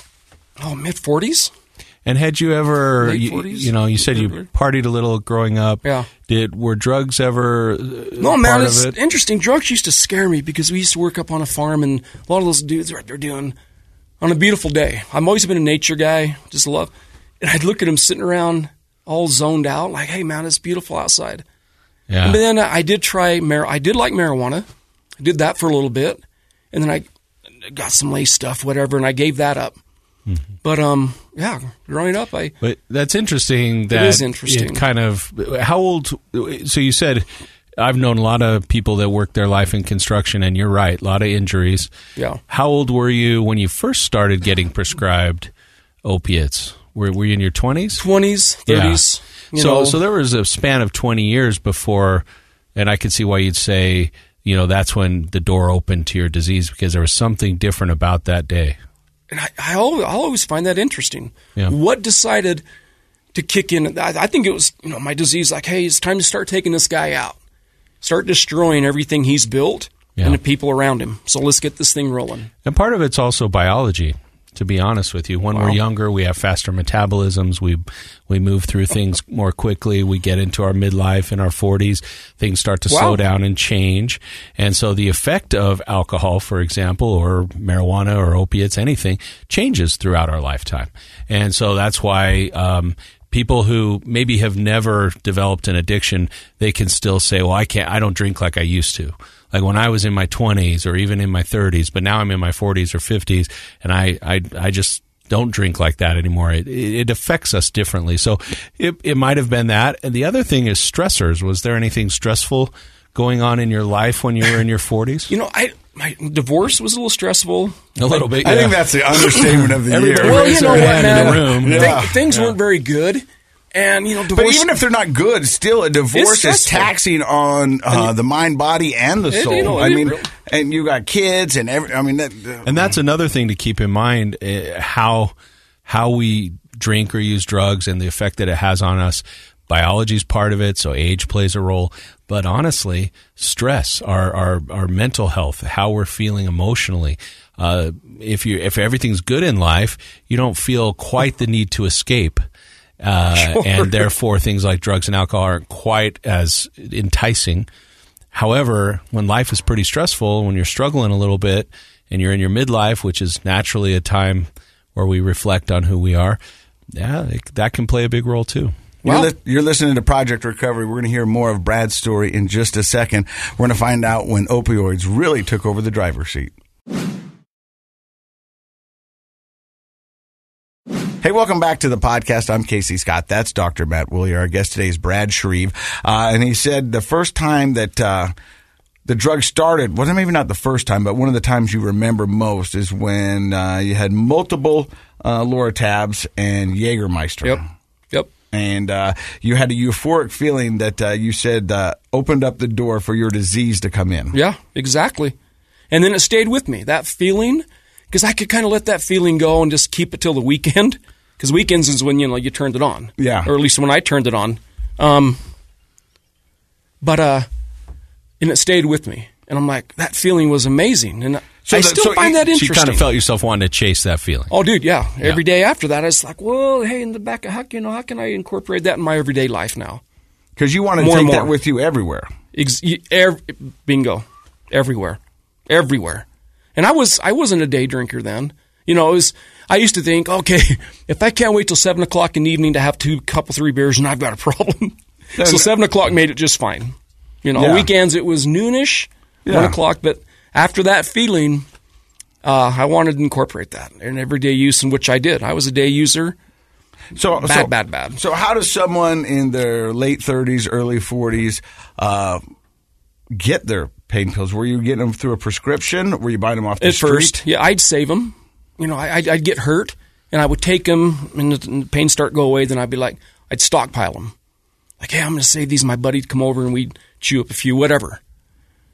Oh, mid-forties. And had you ever, Late you, forties? you know, you said you partied a little growing up. Yeah. Did were drugs ever uh, No, man, part it's of it? interesting. Drugs used to scare me because we used to work up on a farm, and a lot of those dudes are out there doing on a beautiful day. I've always been a nature guy, just love. And I'd look at them sitting around all zoned out, like, hey, man, it's beautiful outside. Yeah. But then I did try, mar- I did like marijuana. I did that for a little bit. And then I got some lace stuff, whatever, and I gave that up. Mm-hmm. But, um, yeah, growing up, I... But that's interesting. That it is interesting. It kind of... How old... So you said... I've known a lot of people that work their life in construction, and you're right, a lot of injuries. Yeah. How old were you when you first started getting prescribed opiates? Were, were you in your twenties? twenties, thirties. Yeah. You so, know. so there was a span of twenty years before, and I could see why you'd say, you know, that's when the door opened to your disease, because there was something different about that day. And I, I always, I'll always find that interesting. Yeah. What decided to kick in? I, I think it was, you know, my disease, like, hey, it's time to start taking this guy out. Start destroying everything he's built Yeah. and the people around him. So let's get this thing rolling. And part of it's also biology, to be honest with you. When Wow. we're younger, we have faster metabolisms. We we move through things more quickly. We get into our midlife in our forties. Things start to Wow. slow down and change. And so the effect of alcohol, for example, or marijuana or opiates, anything, changes throughout our lifetime. And so that's why um, people who maybe have never developed an addiction, they can still say, well, I can't, I don't drink like I used to. Like when I was in my twenties or even in my thirties, but now I'm in my forties or fifties, and I, I, I just don't drink like that anymore. It, it affects us differently. So it, it might have been that. And the other thing is stressors. Was there anything stressful going on in your life when you were in your forties? You know, I my divorce was a little stressful. A little bit, I yeah. think that's the understatement of the Everybody year. Well, raised you know their what, hand man? in the room. Th- Yeah. things Yeah. weren't very good. And, you know, But divorce... even if they're not good, still a divorce is stressful. taxing on uh, the mind, body, and the It- soul. you know, I it mean, really- and you got kids and every. I mean, that, uh, And that's another thing to keep in mind, uh, how how we drink or use drugs and the effect that it has on us. Biology is part of it, so age plays a role. But honestly, stress, our our, our mental health, how we're feeling emotionally. Uh, if you if everything's good in life, you don't feel quite the need to escape. Uh, Sure. And therefore, things like drugs and alcohol aren't quite as enticing. However, when life is pretty stressful, when you're struggling a little bit and you're in your midlife, which is naturally a time where we reflect on who we are, yeah, it, that can play a big role too. You're, Well- li- you're listening to Project Recovery. We're going to hear more of Brad's story in just a second. We're going to find out when opioids really took over the driver's seat. Hey, welcome back to the podcast. I'm Casey Scott. That's Doctor Matt Woolley. Our guest today is Brad Shreve. Uh, and he said the first time that uh, the drug started, wasn't maybe not the first time, but one of the times you remember most is when uh, you had multiple uh, Loratabs and Jägermeister. Yep. Yep. And uh, you had a euphoric feeling that uh, you said uh, opened up the door for your disease to come in. Yeah, exactly. And then it stayed with me, that feeling, because I could kind of let that feeling go and just keep it till the weekend. Because weekends is when, you know, you turned it on. Yeah. Or at least when I turned it on. Um, but, uh, and it stayed with me. And I'm like, that feeling was amazing. And So I the- still so find you- that So you interesting. kind of felt yourself wanting to chase that feeling. Oh, dude, yeah. Every day after that, I was like, well, hey, in the back of, how, you know, how can I incorporate that in my everyday life now? Because you want to More take and that more. with you everywhere. Ex- you- ev- bingo. Everywhere. Everywhere. And I was, I wasn't a day drinker then. You know, it was, I used to think, okay, if I can't wait till seven o'clock in the evening to have two, couple, three beers, and I've got a problem. so seven o'clock made it just fine. You know, Yeah. weekends it was noonish, Yeah. one o'clock. But after that feeling, uh, I wanted to incorporate that in everyday use, in which I did. I was a day user. So Bad, so, bad, bad. So how does someone in their late thirties, early forties uh, get their pain pills? Were you getting them through a prescription? Were you buying them off the At street? first, yeah, I'd save them. You know, I, I'd, I'd get hurt, and I would take them, and the, and the pain start go away. Then I'd be like, I'd stockpile them. Like, hey, I'm going to save these. My buddy'd come over, and we'd chew up a few, whatever.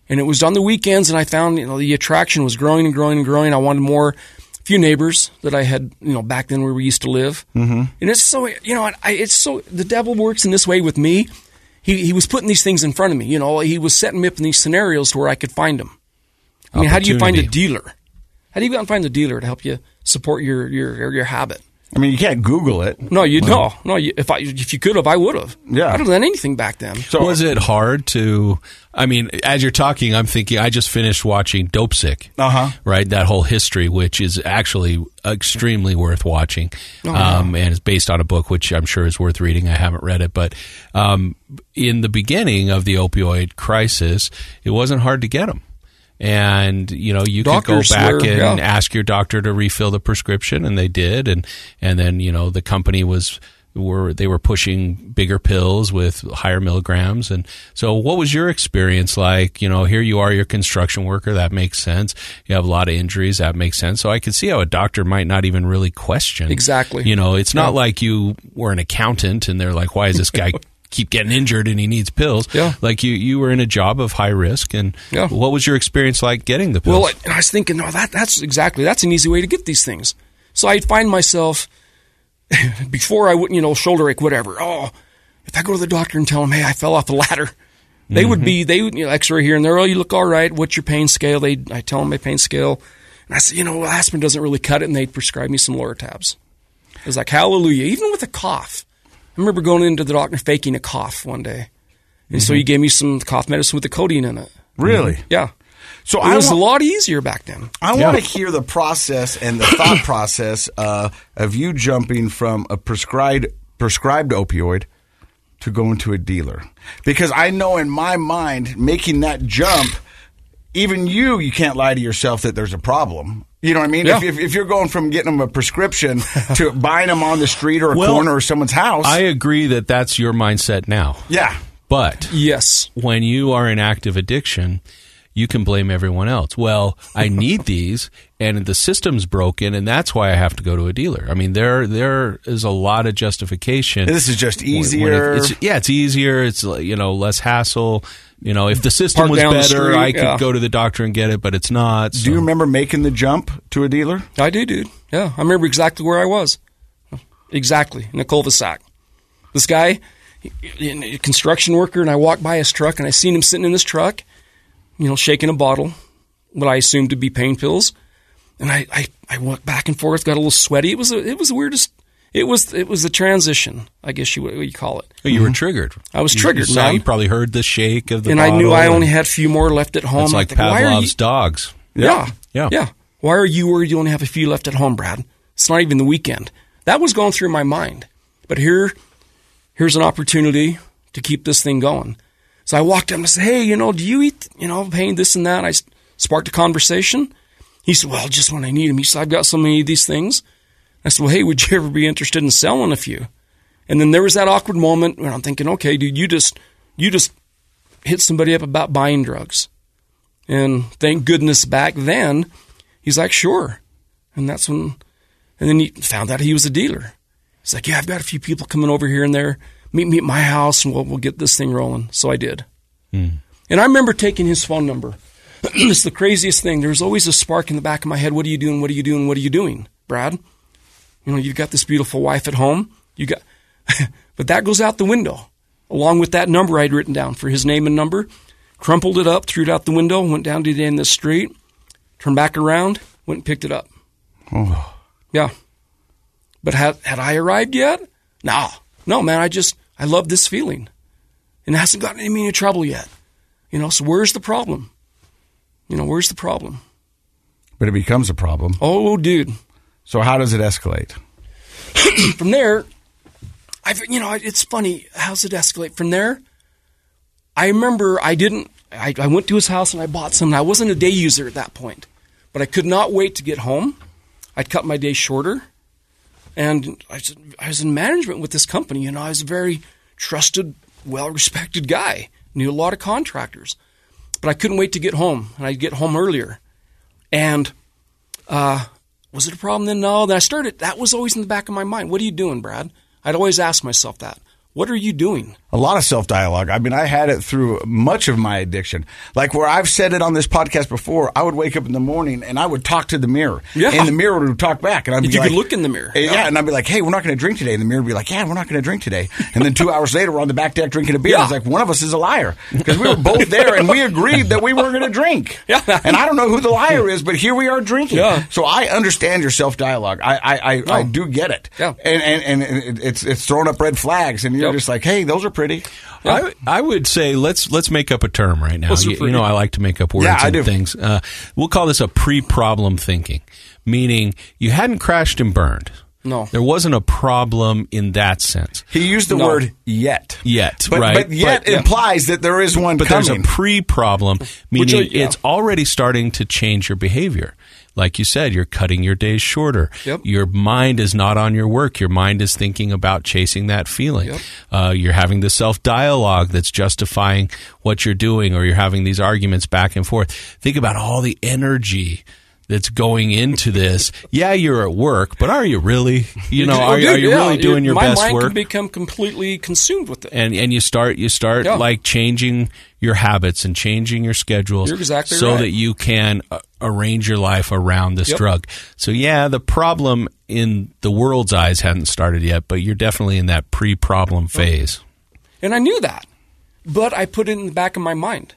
And it was on the weekends, and I found, you know, the attraction was growing and growing and growing. I wanted more, a few neighbors that I had, you know, back then where we used to live. Mm-hmm. And it's so, you know, I, it's so, the devil works in this way with me. He he was putting these things in front of me. You know, he was setting me up in these scenarios to where I could find them. I mean, how do you find a dealer? How do you go out and find a dealer to help you support your, your, your habit? I mean, you can't Google it. No, you no, no. You, if I if you could have, I would have. Yeah, I'd have done anything back then. So was it hard to? I mean, as you're talking, I'm thinking. I just finished watching Dope Sick. Uh huh. Right, that whole history, which is actually extremely worth watching, oh, um, yeah. and it's based on a book which I'm sure is worth reading. I haven't read it, but um, in the beginning of the opioid crisis, it wasn't hard to get them. And, you know, you Doctors could go back were, and yeah. ask your doctor to refill the prescription, and they did. And, and then, you know, the company was, were, they were pushing bigger pills with higher milligrams. And so what was your experience like? You know, here you are, you're a construction worker. That makes sense. You have a lot of injuries. That makes sense. So I could see how a doctor might not even really question. Exactly. You know, it's not yeah. like you were an accountant and they're like, why is this guy keep getting injured and he needs pills. Yeah. Like you, you were in a job of high risk. And yeah. what was your experience like getting the pills? Well, I, I was thinking, no, that, that's exactly, that's an easy way to get these things. So I'd find myself, before I wouldn't, you know, shoulder ache, whatever. Oh, if I go to the doctor and tell them, hey, I fell off the ladder, they mm-hmm. would be, they would, you know, x-ray here and there. Oh, you look all right. What's your pain scale? They, I tell them my pain scale. And I said, you know, aspirin doesn't really cut it. And they'd prescribe me some Loratabs. It was like, hallelujah. Even with a cough. I remember going into the doctor faking a cough one day. And mm-hmm. so he gave me some cough medicine with the codeine in it. Really? Mm-hmm. Yeah. So it I was wa- a lot easier back then. I yeah. want to hear the process and the thought process uh, of you jumping from a prescribed prescribed opioid to going to a dealer. Because I know in my mind, making that jump, even you, you can't lie to yourself that there's a problem. You know what I mean? Yeah. If, if, if you're going from getting them a prescription to buying them on the street or a well, corner or someone's house. I agree that that's your mindset now. Yeah. But yes, when you are in active addiction, you can blame everyone else. Well, I need these, and the system's broken, and that's why I have to go to a dealer. I mean, there there is a lot of justification. This is just when- easier. when it- it's, yeah, it's easier. It's, you know, less hassle. You know, if the system Park was down the better, street, I could yeah. go to the doctor and get it, but it's not. Do so- you remember making the jump to a dealer? I do, dude. Yeah, I remember exactly where I was. Exactly, in a cul-de-sac. This guy, he- a construction worker, and I walked by his truck, and I seen him sitting in his truck, you know, shaking a bottle, what I assumed to be pain pills. And I, I, I went back and forth, got a little sweaty. It was a, it was the weirdest. It was it was a transition, I guess you what you call it. Oh, you were triggered. I was You- triggered, You, man. you probably heard the shake of the And bottle. I knew I and only had a few more left at home. It's like I think, why are Pavlov's you- dogs. Yeah. Yeah. Yeah. Why are you worried you only have a few left at home, Brad? It's not even the weekend. That was going through my mind. But here, here's an opportunity to keep this thing going. So I walked up and I said, hey, you know, do you eat, you know, pain, this and that? I s- sparked a conversation. He said, well, just when I need them. He said, I've got so many of these things. I said, well, hey, would you ever be interested in selling a few? And then there was that awkward moment where I'm thinking, okay, dude, you just, you just hit somebody up about buying drugs. And thank goodness back then, he's like, sure. And that's when, and then he found out he was a dealer. He's like, yeah, I've got a few people coming over here and there. Meet me at my house and we'll, we'll get this thing rolling. So I did. Mm. And I remember taking his phone number. It's the craziest thing. There was always a spark in the back of my head. What are you doing? What are you doing? What are you doing, Brad? You know, you've got this beautiful wife at home. You got, but that goes out the window, along with that number I'd written down for his name and number. Crumpled it up, threw it out the window, went down to the end of the street, turned back around, went and picked it up. Oh. Yeah. But had had I arrived yet? No. No, man, I just, I love this feeling. And it hasn't gotten me into trouble yet. You know, so where's the problem? You know, where's the problem? But it becomes a problem. Oh, dude. So how does it escalate? From there, I've, you know, it's funny. How's it escalate? From there, I remember I didn't, I, I went to his house and I bought some. And I wasn't a day user at that point, but I could not wait to get home. I'd cut my day shorter. And I was, I was in management with this company. You know, I was a very trusted, well-respected guy. Knew a lot of contractors. But I couldn't wait to get home. And I'd get home earlier. And uh, was it a problem then? No. Then I started, that was always in the back of my mind. What are you doing, Brad? I'd always ask myself that. What are you doing? A lot of self-dialogue. I mean, I had it through much of my addiction. Like where I've said it on this podcast before, I would wake up in the morning and I would talk to the mirror. Yeah. And the mirror would talk back. And I'd be If you like, could look in the mirror. Yeah, yeah. And I'd be like, hey, we're not going to drink today. And the mirror would be like, yeah, we're not going to drink today. And then two hours later, we're on the back deck drinking a beer. Yeah. I was like, one of us is a liar. Because we were both there and we agreed that we weren't going to drink. Yeah. And I don't know who the liar is, but here we are drinking. Yeah. So I understand your self-dialogue. I I, I, Oh. I do get it. Yeah. And, and, and it's, it's throwing up red flags. And you're Yep. just like, hey, those are pretty. I, I would say let's let's make up a term right now. What's You, the you know, free- I like to make up words Yeah, I and do. things. Uh, we'll call this a pre-problem thinking, meaning you hadn't crashed and burned. No. There wasn't a problem in that sense He used the No. word yet. yet, But, right? but yet But- implies that there is one But coming. there's a pre-problem, meaning Which, uh, yeah. it's already starting to change your behavior. Like you said, you're cutting your days shorter. Yep. Your mind is not on your work. Your mind is thinking about chasing that feeling. Yep. Uh, you're having the self-dialogue that's justifying what you're doing, or you're having these arguments back and forth. Think about all the energy that's going into this. Yeah, you're at work, but are you really? You know, Oh, are, dude, are you yeah. really doing your My best mind work? can become completely consumed with it. and and you start you start Yeah. like changing your habits and changing your schedules You're exactly so right. that you can uh, arrange your life around this Yep. drug. So yeah, the problem in the world's eyes hadn't started yet, but you're definitely in that pre-problem phase. And I knew that, but I put it in the back of my mind.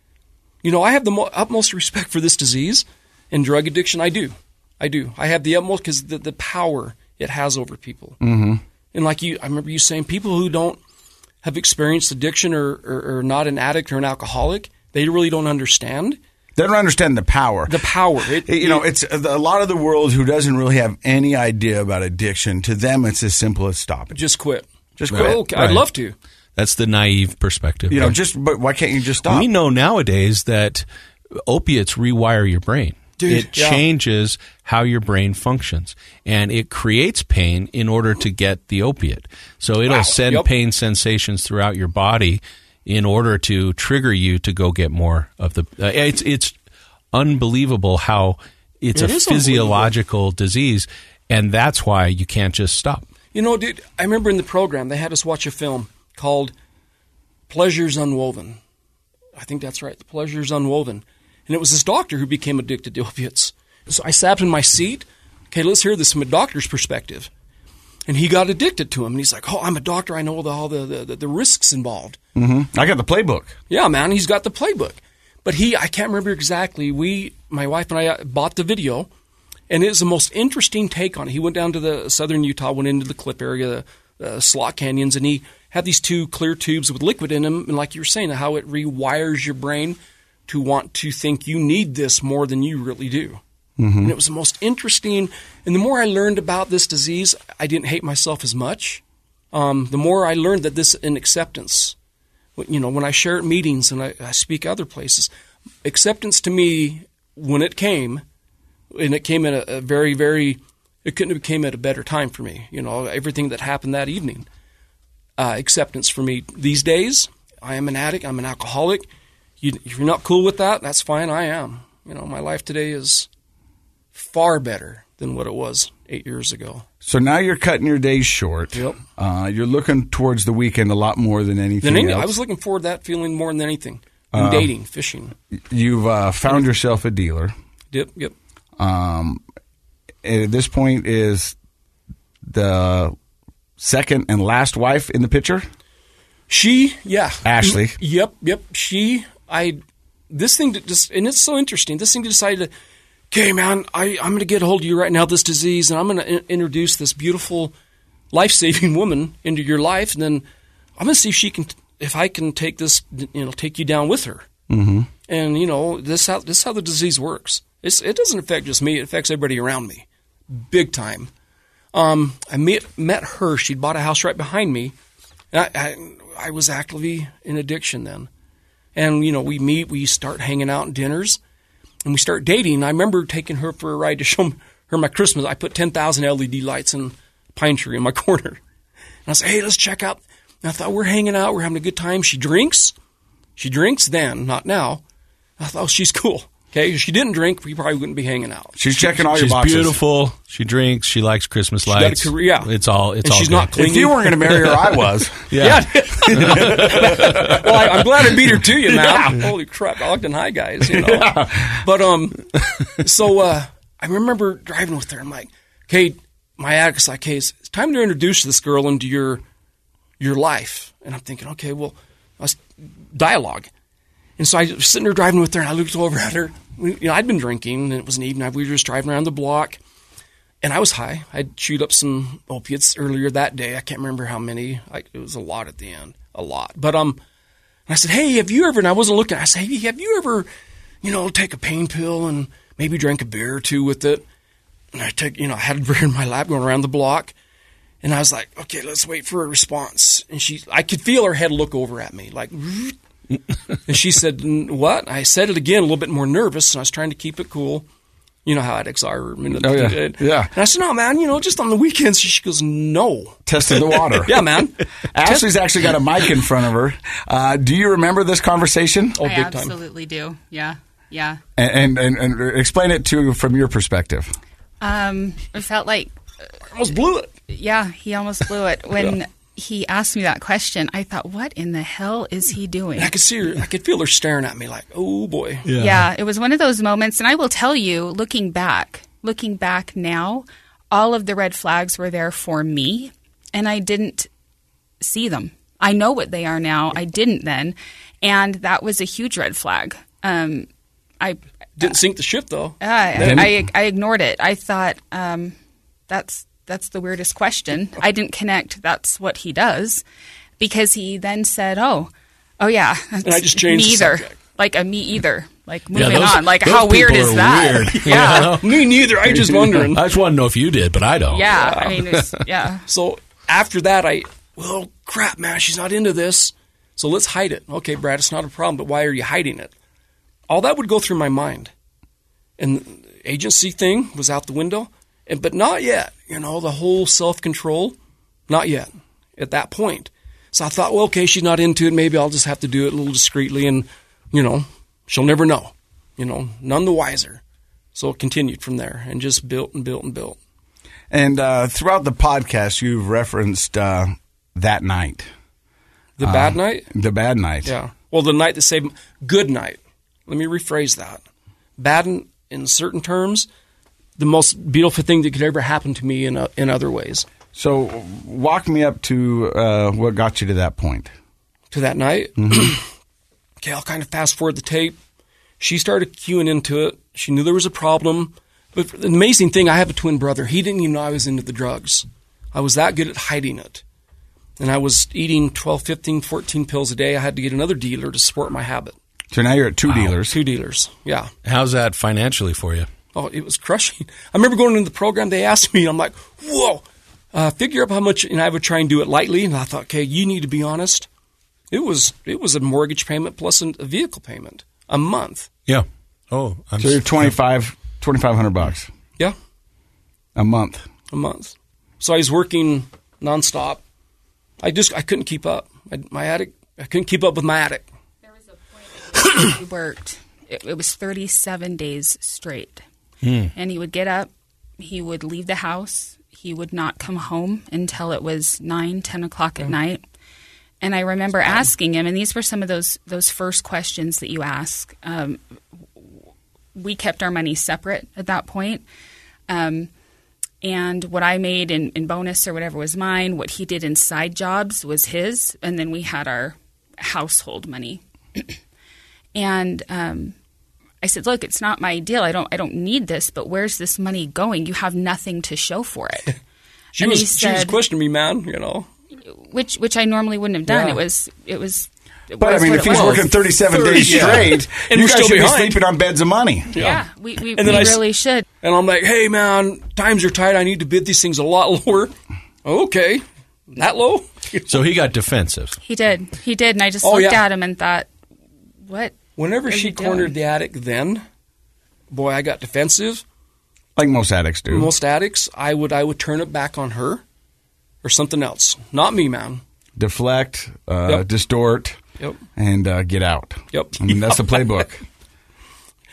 You know, I have the mo- utmost respect for this disease and drug addiction. I do. I do. I have the utmost because the, the power it has over people. Mm-hmm. And like you, I remember you saying people who don't have experienced addiction or, or, or not an addict or an alcoholic, they really don't understand They don't understand the power. the power. It, you know, it's a lot of the world who doesn't really have any idea about addiction. To them, it's as simple as stop it. just quit. Just Well, quit. okay, Right. I'd love to. That's the naive perspective. You know, right? just but why can't you just stop? We know nowadays that opiates rewire your brain. Dude, it yeah. changes how your brain functions, and it creates pain in order to get the opiate. So it'll Wow. send Yep. pain sensations throughout your body in order to trigger you to go get more of the. Uh, it's it's unbelievable how it's It a is physiological disease, and that's why you can't just stop. You know, dude, I remember in the program they had us watch a film called Pleasures Unwoven. I think that's right, The Pleasures Unwoven. And it was this doctor who became addicted to opiates. So I sat in my seat. Okay, let's hear this from a doctor's perspective. And he got addicted to him. And he's like, oh, I'm a doctor. I know the, all the, the, the risks involved. Mm-hmm. I got the playbook. Yeah, man, he's got the playbook. But he, I can't remember exactly. We, my wife and I bought the video. And it was the most interesting take on it. He went down to the southern Utah, went into the cliff area, the uh, slot canyons, and he had these two clear tubes with liquid in them. And like you were saying, how it rewires your brain to want to think you need this more than you really do. Mm-hmm. And it was the most interesting. And the more I learned about this disease, I didn't hate myself as much. Um, the more I learned that this in acceptance, you know, when I share at meetings and I, I speak other places, acceptance to me, when it came, and it came at a, a very, very, it couldn't have came at a better time for me. You know, everything that happened that evening. Uh, acceptance for me these days. I am an addict. I'm an alcoholic. You, if you're not cool with that, that's fine. I am. You know, my life today is far better than what it was eight years ago. So now you're cutting your days short. Yep. Uh, you're looking towards the weekend a lot more than anything Then any, else. I was looking forward to that feeling more than anything. In Uh, dating, fishing. You've uh, found yourself a dealer. Yep, yep. Um, at this point, is the second and last wife in the picture? She, yeah. Ashley. Yep, yep. She, I, this thing that just, and it's so interesting. This thing decided to, okay, man, I, I'm going to get a hold of you right now, this disease, and I'm going to in- introduce this beautiful, life-saving woman into your life, and then I'm going to see if she can, if I can take this, you know, take you down with her. Mm-hmm. And you know, this how this is how the disease works. It's, it doesn't affect just me; it affects everybody around me, big time. Um, I met met her. She'd bought a house right behind me. And I, I, I was actively in addiction then. And, you know, we meet, we start hanging out at dinners, and we start dating. I remember taking her for a ride to show her my Christmas. I put ten thousand L E D lights in a pine tree in my corner. And I said, hey, let's check out. And I thought, we're hanging out, we're having a good time. She drinks. She drinks then, not now. I thought, oh, she's cool. Okay, if she didn't drink, we probably wouldn't be hanging out. She's checking all your She's boxes. beautiful. She drinks. She likes Christmas got a lights. career, yeah. It's all. It's And all. she's good. not clingy. If you weren't going to marry her, I was. Yeah. Well, I, I'm glad I beat her to you, man. Holy crap, Ogden High guys, you know. Yeah. But um, so uh, I remember driving with her. I'm like, okay, my addict's like, hey, it's time to introduce this girl into your your life. And I'm thinking, okay, well, let's dialogue. And so I was sitting there driving with her, and I looked over at her. We, you know, I'd been drinking, and it was an evening. We were just driving around the block, and I was high. I'd chewed up some opiates earlier that day. I can't remember how many. Like, it was a lot at the end, a lot. But um, and I said, hey, have you ever? And I wasn't looking. I said, hey, have you ever, you know, take a pain pill and maybe drink a beer or two with it? And I took, you know, I had a beer in my lap going around the block, and I was like, okay, let's wait for a response. And she, I could feel her head look over at me, like. And she said, what? I said it again, a little bit more nervous, and I was trying to keep it cool. You know how addicts are. I mean, Oh, yeah. Yeah. And I said, no, man, you know, just on the weekends. She goes, no. Testing the water. Yeah, man. Ashley's actually got a mic in front of her. Uh, do you remember this conversation? Oh, I big time. absolutely do. Yeah, yeah. And, and, and, and explain it to from your perspective. Um, it felt like, I almost blew it. yeah, he almost blew it. When he asked me that question, I thought, what in the hell is he doing? And I could see her, I could feel her staring at me like, oh, boy. Yeah. Yeah, it was one of those moments. And I will tell you, looking back, looking back now, all of the red flags were there for me, and I didn't see them. I know what they are now. I didn't then. And that was a huge red flag. Um, I Didn't sink the ship, though. Uh, I, I ignored it. I thought, um, that's that's the weirdest question. I didn't connect that's what he does, because he then said, oh, oh yeah. And I just changed me the either. subject. Like a me either. Like Yeah, moving those- on. Like those how weird people is are that? weird. Yeah. Me neither. I just wondering. I just want to know if you did, but I don't. Yeah. I mean, it's, yeah. So after that, I, well, crap, man, she's not into this. So let's hide it. Okay, Brad, it's not a problem, but why are you hiding it? All that would go through my mind. And the agency thing was out the window, and but not yet. You know, the whole self-control, not yet at that point. So I thought, well, okay, she's not into it. Maybe I'll just have to do it a little discreetly, and, you know, she'll never know. You know, none the wiser. So it continued from there and just built and built and built. And uh, throughout the podcast, you've referenced uh, that night. The bad night? The bad night. Yeah. Well, the night that saved good night. Let me rephrase that. Bad in, in certain terms, the most beautiful thing that could ever happen to me in uh, in other ways. So walk me up to uh, what got you to that point. To that night? Mm-hmm. Okay, I'll kind of fast forward the tape. She started cueing into it. She knew there was a problem. But the amazing thing, I have a twin brother. He didn't even know I was into the drugs. I was that good at hiding it. And I was eating twelve, fifteen, fourteen pills a day. I had to get another dealer to support my habit. So now you're at two dealers. Two dealers, yeah. How's that financially for you? Oh, it was crushing. I remember going into the program, they asked me, I'm like, whoa, uh, figure up how much, and I would try and do it lightly. And I thought, okay, you need to be honest. It was it was a mortgage payment plus a vehicle payment a month. Yeah. Oh, I'm So you're twenty-five, twenty-five hundred bucks Yeah, a month. a month. So I was working nonstop. I just, I couldn't keep up. I, my addict, I couldn't keep up with my addict. There was a point he worked. It, it was thirty-seven days straight. Hmm. And he would get up. He would leave the house. He would not come home until it was nine, ten o'clock at night. And I remember asking him, and these were some of those those first questions that you ask. Um, we kept our money separate at that point. Um, and what I made in, in bonus or whatever was mine. What he did in side jobs was his. And then we had our household money. And um, I said, look, it's not my deal. I don't I don't need this, but where's this money going? You have nothing to show for it. She And was he she was said- questioning me, man, you know. Which which I normally wouldn't have done. Yeah. It was it was. It But I was mean, what if it he's was. working thirty-seven days Yeah. straight, And you we're guys still should be behind. sleeping on beds of money. yeah, we we, And then we I s- really should. And I'm like, hey, man, times are tight. I need to bid these things a lot lower. Okay, that low? So he got defensive. He did. He did, and I just Oh, looked yeah. at him and thought, what? Whenever What are she you cornered doing? the addict then, boy, I got defensive. Like most addicts do. Most addicts, I would I would turn it back on her or something else. Not me, man. Deflect, uh, Yep. distort, Yep. and uh, get out. Yep. I mean, that's the playbook.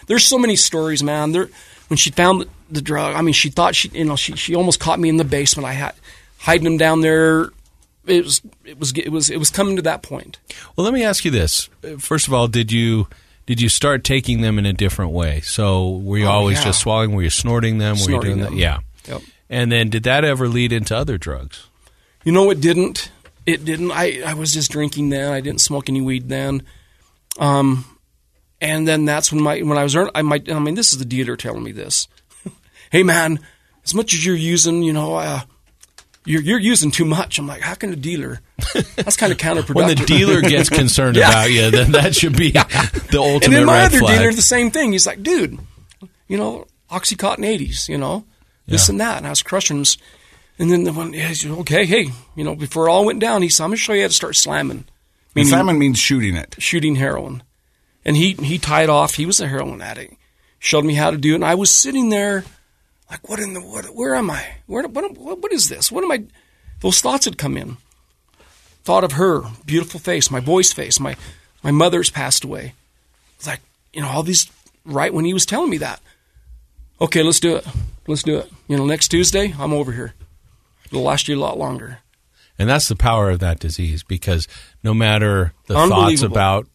There's so many stories, man. There, when she found the, the drug, I mean, she thought she, you know, she she almost caught me in the basement. I had hiding them down there. It was it was it was it was coming to that point. Well, let me ask you this. First of all, did you did you start taking them in a different way? So were you Oh, always yeah. just swallowing? Were you snorting them? Snorting were you doing them. that? Yeah. Yep. And then did that ever lead into other drugs? You know, it didn't. It didn't. I, I was just drinking then. I didn't smoke any weed then. Um, and then that's when my when I was earning, I might. I mean, this is the dealer telling me this. Hey, man, as much as you're using, you know, uh, you're you're using too much. I'm like, how can a dealer? That's kind of counterproductive. When the dealer gets concerned Yeah. about you, then that should be the ultimate And then my red other flag. dealer, the same thing. He's like, dude, you know, OxyContin eighties, you know, this Yeah. and that. And I was crushing them. And then the one, yeah, he said, okay, hey, you know, before it all went down, he said, I'm going to show you how to start slamming. And Meaning Simon means shooting it. shooting heroin. And he, he tied off. He was a heroin addict. Showed me how to do it. And I was sitting there like, what in the, what, where am I? Where, what, what, what is this? What am I? Those thoughts had come in. Thought of her, beautiful face, my boy's face. My, my mother's passed away. It's like, you know, all these, right when he was telling me that. Okay, let's do it. Let's do it. You know, next Tuesday, I'm over here. It'll last you a lot longer. And that's the power of that disease, because no matter the thoughts Unbelievable. about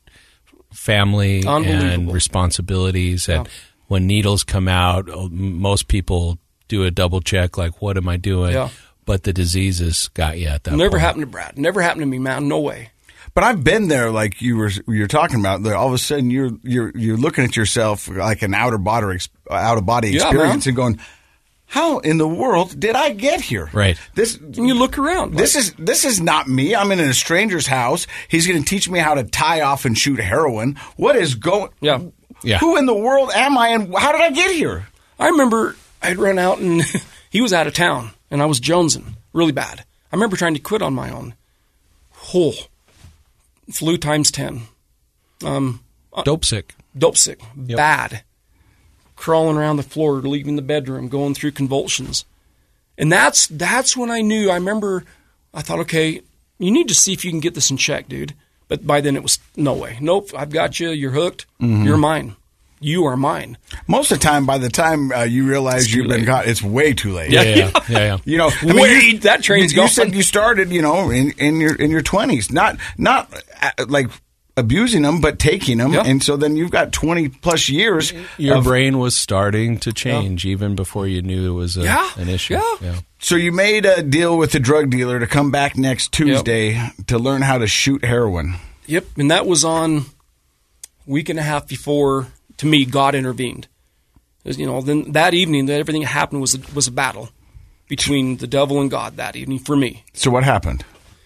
family and Unbelievable. responsibilities, and Yeah. when needles come out, m- most people do a double check, like, what am I doing? Yeah. But the disease has got you at that Never point. happened to Brad. Never happened to me, man. No way. But I've been there, like you were you're talking about. All of a sudden, you're you're you're looking at yourself like an outer body out of body Yeah, experience man. and going, "How in the world did I get here?" Right. This And you look around. This like, is this is not me. I'm in a stranger's house. He's going to teach me how to tie off and shoot heroin. What is going? Yeah. Yeah. Who in the world am I, and how did I get here? I remember I'd run out and he was out of town and I was jonesing really bad. I remember trying to quit on my own. Whole flu times ten. Um, Dope sick. dope sick, Yep. bad. Crawling around the floor, leaving the bedroom, going through convulsions. And that's that's when I knew. I remember I thought, okay, you need to see if you can get this in check, dude. But by then it was no way. Nope, I've got you. You're hooked. Mm-hmm. You're mine. You are mine. Most of the time, by the time uh, you realize too you've been late. caught, it's way too late. Yeah, yeah, yeah. yeah, yeah. You know, I Wait, you- that train's you, you gone. said you started, you know, in, in your in your twenties, not not uh, like abusing them, but taking them, Yeah. and so then you've got twenty plus years. Your of- brain was starting to change even before you knew it was a, Yeah, an issue. yeah. So you made a deal with the drug dealer to come back next Tuesday to learn how to shoot heroin. Yep, and that was on a week and a half before, to me, God intervened. It was, you know, then that evening, that everything that happened was a, was a battle between the devil and God that evening for me. So what happened?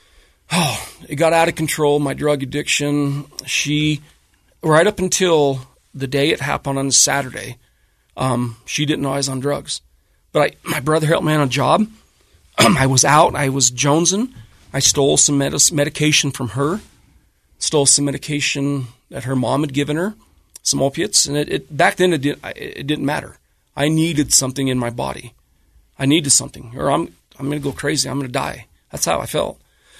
Oh, it got out of control, my drug addiction. She, right up until the day it happened on Saturday, um, she didn't know I was on drugs. But I, my brother helped me on a job. I was out. I was jonesing. I stole some medis- medication from her. Stole some medication that her mom had given her, some opiates, and it, it back then it didn't it didn't matter. I needed something in my body. I needed something, or I'm I'm going to go crazy. I'm going to die. That's how I felt.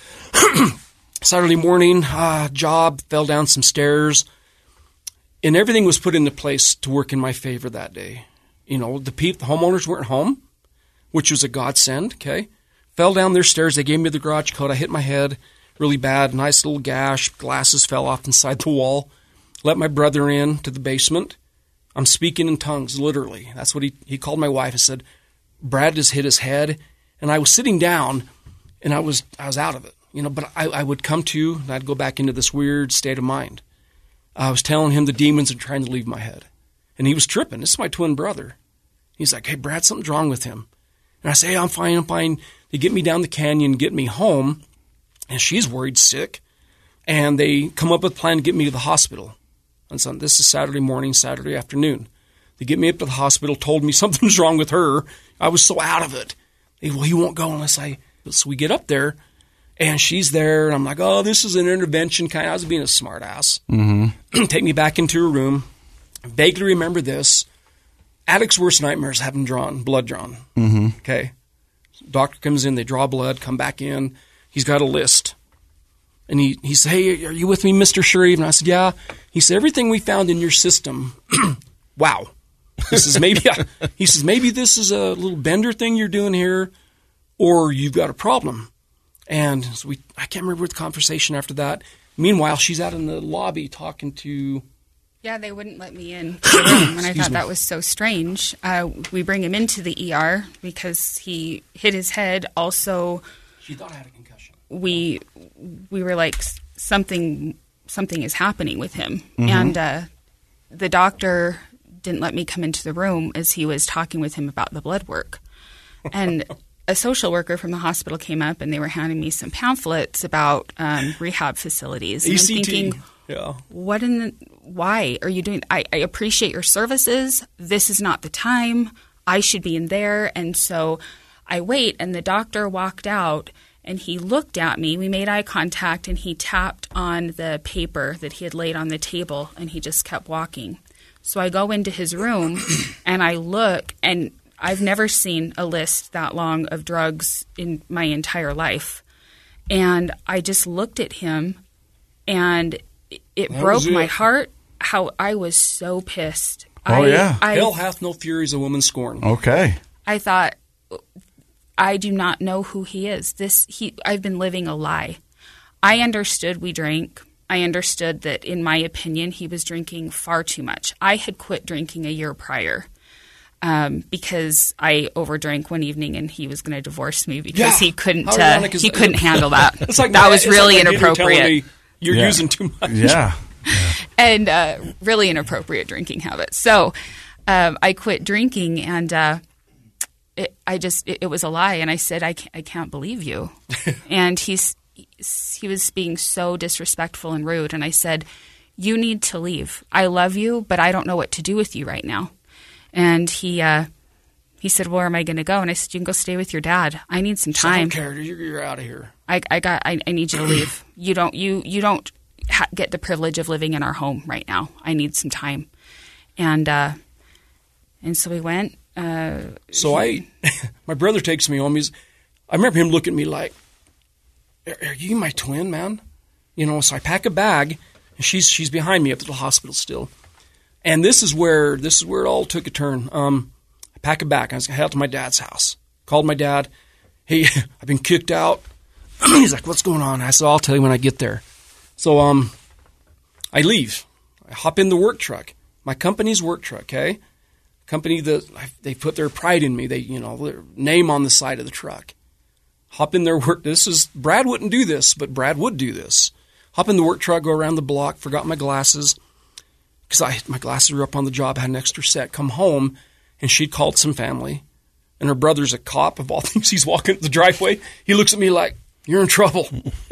Saturday morning, uh, job, fell down some stairs, and everything was put into place to work in my favor that day. You know, the people, the homeowners weren't home, which was a godsend. Okay, fell down their stairs. They gave me the garage code. I hit my head really bad, nice little gash. Glasses fell off inside the wall. Let my brother in to the basement. I'm speaking in tongues, literally. That's what he, he called my wife and said, Brad just hit his head. And I was sitting down, and I was I was out of it. You know, but I, I would come to, and I'd go back into this weird state of mind. I was telling him the demons are trying to leave my head. And he was tripping. This is my twin brother. He's like, hey, Brad, something's wrong with him. And I say, hey, I'm fine, I'm fine. They get me down the canyon, get me home. And she's worried sick. And they come up with a plan to get me to the hospital. And so this is Saturday morning, Saturday afternoon. They get me up to the hospital, told me something's wrong with her. I was so out of it. They, well, you won't go unless I... So we get up there, and she's there, and I'm like, oh, this is an intervention kind of... I was being a smart ass. Mm-hmm. Take me back into her room. Vaguely remember this. Addict's worst nightmare is having drawn, blood drawn. Mm-hmm. Okay. Doctor comes in, they draw blood, come back in. He's got a list. And he, he said, hey, are you with me, Mister Shreve? And I said, yeah. He said, everything we found in your system wow. He says, maybe, he says, maybe this is a little bender thing you're doing here, or you've got a problem. And so we, I can't remember the conversation after that. Meanwhile, she's out in the lobby talking to... Yeah, they wouldn't let me in the room, and I thought me. that was so strange. Uh, we bring him into the E R because he hit his head. Also, she thought I had a concussion. We we were like, something something is happening with him. Mm-hmm. And uh, the doctor didn't let me come into the room as he was talking with him about the blood work. And a social worker from the hospital came up, and they were handing me some pamphlets about um, rehab facilities. And E C T. I'm thinking, yeah. What in the, why are you doing? I, I appreciate your services. This is not the time. I should be in there. And so I wait, and the doctor walked out, and he looked at me. We made eye contact, and he tapped on the paper that he had laid on the table, and he just kept walking. So I go into his room, and I look, and I've never seen a list that long of drugs in my entire life. And I just looked at him, and it That broke was it. my heart how I was so pissed. Oh, I, yeah. I, Hell hath no furies a woman scorn. Okay. I thought, I do not know who he is. This he. I've been living a lie. I understood we drank. I understood that, in my opinion, he was drinking far too much. I had quit drinking a year prior um, because I overdrank one evening, and he was going to divorce me because Yeah. he couldn't. How Uh, ironic is he that? couldn't handle that. It's like that my- was it's really like my dinner telling inappropriate. me, You're Yeah. using too much. Yeah. and uh, really inappropriate drinking habits. So um, I quit drinking, and uh, it, I just it, it was a lie. And I said, I can't, I can't believe you. And he's he was being so disrespectful and rude. And I said, you need to leave. I love you, but I don't know what to do with you right now. And he uh, he said, well, where am I going to go? And I said, you can go stay with your dad. I need some So I time. don't care. You're, you're out of here. I, I got. I, I need you to leave. You don't. You you don't ha- get the privilege of living in our home right now. I need some time, and uh, and so we went. Uh, So I, my brother takes me home. He's, I remember him looking at me like, "Are, are you my twin, man?" You know. So I pack a bag, and she's she's behind me up to the hospital still. And this is where this is where it all took a turn. Um, I pack a bag. I was gonna head out to my dad's house. Called my dad. Hey, I've been kicked out. He's like, what's going on? I said, I'll tell you when I get there. So um, I leave. I hop in the work truck, my company's work truck, okay? Company that they put their pride in me. They, you know, their name on the side of the truck. Hop in their work. This is, Brad wouldn't do this, but Brad would do this. Hop in the work truck, go around the block, forgot my glasses. Because I my glasses were up on the job, I had an extra set. Come home, and she'd called some family. And her brother's a cop, of all things. He's walking the driveway. He looks at me like, you're in trouble.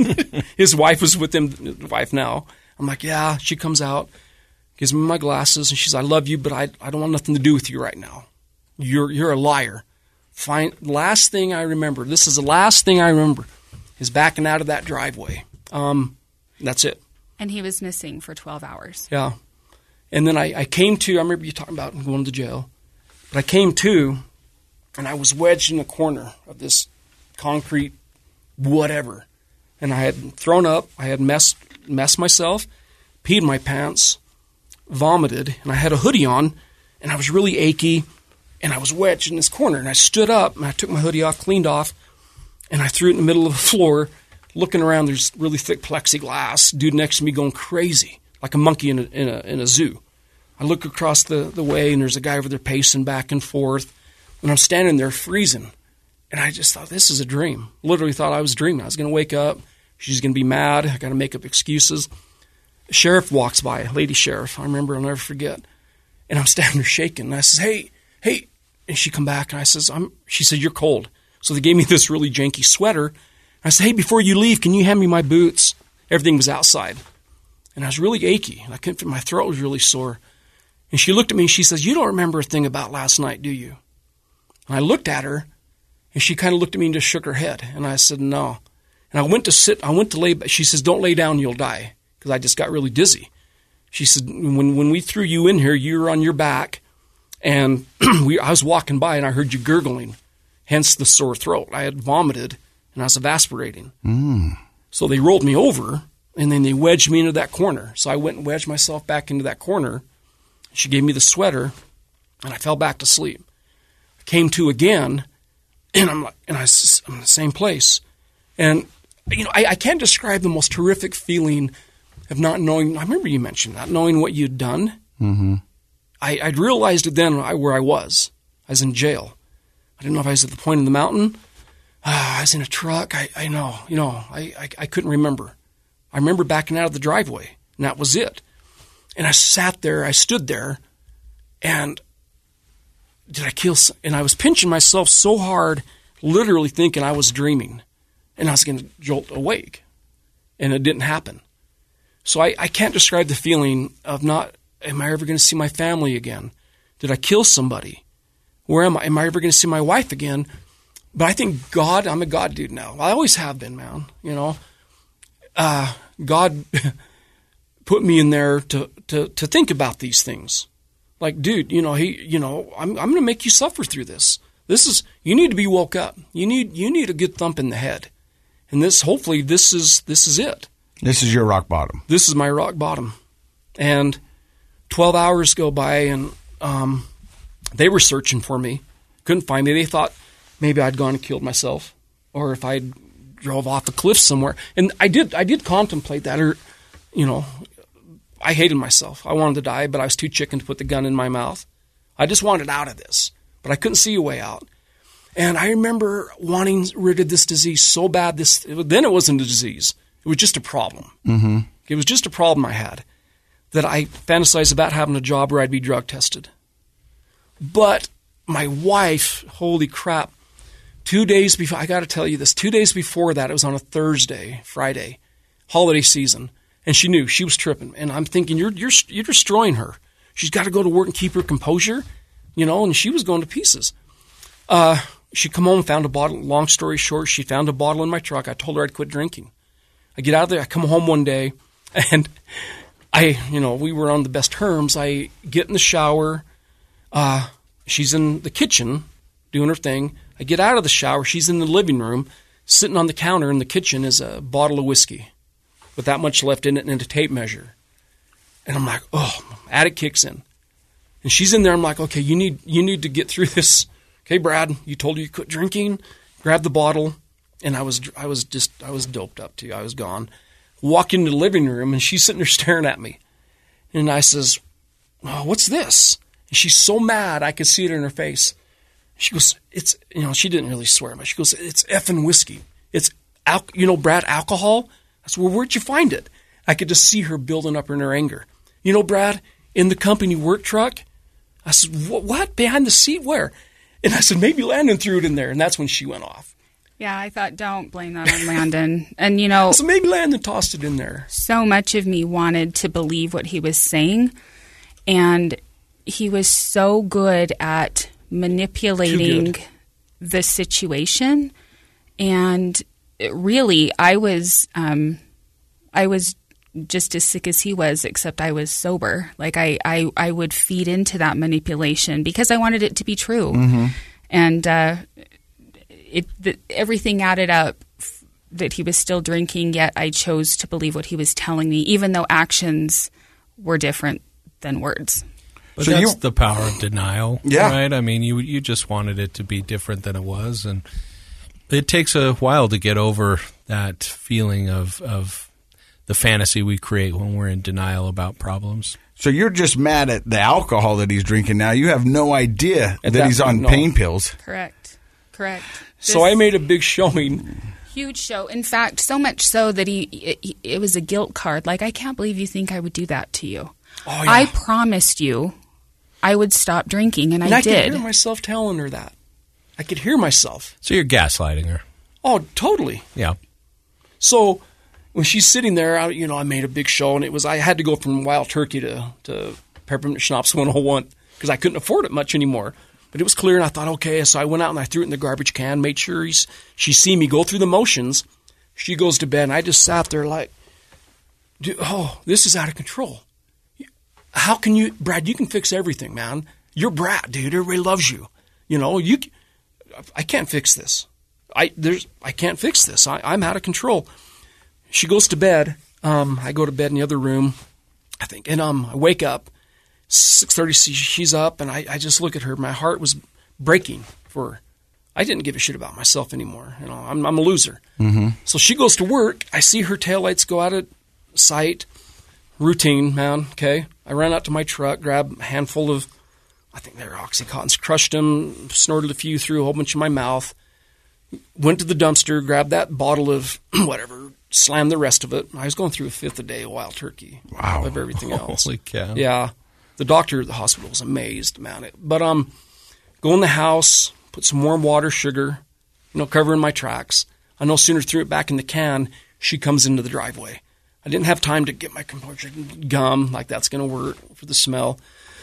His wife was with him, his wife now. I'm like, yeah. She comes out, gives me my glasses, and she's, I love you, but I I don't want nothing to do with you right now. You're you're a liar. Fine. Last thing I remember, this is the last thing I remember, is backing out of that driveway. Um, that's it. and he was missing for twelve hours. Yeah. And then I, I came to, I remember you talking about going to jail, but I came to, and I was wedged in the corner of this concrete whatever. And I had thrown up, I had messed, messed myself, peed my pants, vomited, and I had a hoodie on, and I was really achy, and I was wedged in this corner. And I stood up, and I took my hoodie off, cleaned off, and I threw it in the middle of the floor, looking around. There's really thick plexiglass, dude next to me going crazy, like a monkey in a, in a, in a zoo. I look across the, the way, and there's a guy over there pacing back and forth, and I'm standing there freezing. And I just thought, this is a dream. Literally thought I was dreaming. I was going to wake up. She's going to be mad. I got to make up excuses. The sheriff walks by, a lady sheriff. I remember, I'll never forget. And I'm standing there shaking. And I says, hey, hey. And she come back, and I says, I'm. She said, you're cold. So they gave me this really janky sweater. I said, hey, before you leave, can you hand me my boots? Everything was outside. And I was really achy. And I couldn't, my throat was really sore. And she looked at me, and she says, you don't remember a thing about last night, do you? And I looked at her, and she kind of looked at me and just shook her head. And I said, no. And I went to sit, I went to lay, she says, don't lay down, you'll die. Because I just got really dizzy. She said, when when we threw you in here, you were on your back. And we, I was walking by, and I heard you gurgling, hence the sore throat. I had vomited, and I was evaporating. Mm. So they rolled me over, and then they wedged me into that corner. So I went and wedged myself back into that corner. She gave me the sweater, and I fell back to sleep. I came to again, and I'm like, and I, I'm in the same place. And, you know, I, I can't describe the most horrific feeling of not knowing. I remember you mentioned that, knowing what you'd done. Mm-hmm. I, I'd realized it then where I was. I was in jail. I didn't know if I was at the point of the mountain. Uh, I was in a truck. I, I know, you know, I, I, I couldn't remember. I remember backing out of the driveway, and that was it. And I sat there, I stood there, and did I kill some, and I was pinching myself so hard, literally thinking I was dreaming, and I was going to jolt awake, and it didn't happen. So I, I can't describe the feeling of not, am I ever going to see my family again? Did I kill somebody? Where am I? Am I ever going to see my wife again? But I think God, I'm a God dude now. I always have been, man, you know. Uh, God put me in there to, to, to think about these things. Like, dude, you know, he, you know, I'm I'm going to make you suffer through this. This is, you need to be woke up. You need you need a good thump in the head. And this, hopefully, this is this is it. This is your rock bottom. This is my rock bottom. And twelve hours go by, and um, they were searching for me. Couldn't find me. They thought maybe I'd gone and killed myself, or if I'd drove off a cliff somewhere. And I did I did contemplate that, or, you know, I hated myself. I wanted to die, but I was too chicken to put the gun in my mouth. I just wanted out of this, but I couldn't see a way out. And I remember wanting rid of this disease so bad. This then it wasn't a disease. It was just a problem. Mm-hmm. It was just a problem I had, that I fantasized about having a job where I'd be drug tested. But my wife, holy crap, two days before, I got to tell you this, two days before that, it was on a Thursday, Friday, holiday season, and she knew she was tripping. And I'm thinking, you're you're you're destroying her. She's got to go to work and keep her composure, you know, and she was going to pieces. Uh, she come home and found a bottle. Long story short, she found a bottle in my truck. I told her I'd quit drinking. I get out of there. I come home one day, and I, you know, we were on the best terms. I get in the shower. Uh, she's in the kitchen doing her thing. I get out of the shower. She's in the living room. Sitting on the counter in the kitchen is a bottle of whiskey with that much left in it and a tape measure. And I'm like, oh, addict kicks in. And she's in there. I'm like, okay, you need you need to get through this. Okay, Brad, you told her you quit drinking. Grab the bottle. And I was I was just I was doped up too. I was gone. Walk into the living room, and she's sitting there staring at me. And I says, oh, what's this? And she's so mad, I could see it in her face. She goes, it's, you know, she didn't really swear, but she goes, it's effing whiskey. It's, al- you know, Brad, alcohol? I said, well, where'd you find it? I could just see her building up in her anger. You know, Brad, in the company work truck? I said, what? what? Behind the seat? Where? And I said, maybe Landon threw it in there. And that's when she went off. Yeah, I thought, don't blame that on Landon. And, you know, so maybe Landon tossed it in there. So much of me wanted to believe what he was saying. And he was so good at manipulating good. the situation. And it really, I was, um, I was just as sick as he was, except I was sober. Like I, I, I would feed into that manipulation because I wanted it to be true. Mm-hmm. And, uh, It, the, everything added up f- that he was still drinking, yet I chose to believe what he was telling me, even though actions were different than words. But so that's you, the power of denial, yeah. right? I mean, you you just wanted it to be different than it was, and it takes a while to get over that feeling of, of the fantasy we create when we're in denial about problems. So you're just mad at the alcohol that he's drinking now. You have no idea that, that he's on no. pain pills. Correct. Correct. So I made a big showing. Huge show. In fact, so much so that he it, it was a guilt card. Like, I can't believe you think I would do that to you. Oh, yeah. I promised you I would stop drinking, and, and I, I did. I did. could hear myself telling her that. I could hear myself. So you're gaslighting her. Oh, totally. Yeah. So when she's sitting there, I, you know, I made a big show, and it was I had to go from Wild Turkey to, to Peppermint Schnapps one oh one because I couldn't afford it much anymore. But it was clear, and I thought, okay. So I went out and I threw it in the garbage can, made sure he's, she see me go through the motions. She goes to bed, and I just sat there like, oh, this is out of control. How can you, Brad, you can fix everything, man. You're Brad, dude. Everybody loves you. You know, you, I can't fix this. I there's I can't fix this. I, I'm out of control. She goes to bed. Um, I go to bed in the other room, I think, and um, I wake up, six thirty, she's up, and I, I just look at her. My heart was breaking for her. I didn't give a shit about myself anymore. You know, I'm, I'm a loser. Mm-hmm. So she goes to work. I see her taillights go out of sight. Routine, man, okay? I ran out to my truck, grabbed a handful of, I think they were Oxycontins, crushed them, snorted a few through a whole bunch in my mouth, went to the dumpster, grabbed that bottle of whatever, slammed the rest of it. I was going through a fifth a day of wild turkey. Wow. Of everything else. Holy cow. Yeah. The doctor at the hospital was amazed about it. But um, go in the house, put some warm water, sugar, you know, covering my tracks. I no sooner threw it back in the can, she comes into the driveway. I didn't have time to get my composure, gum, like that's going to work for the smell.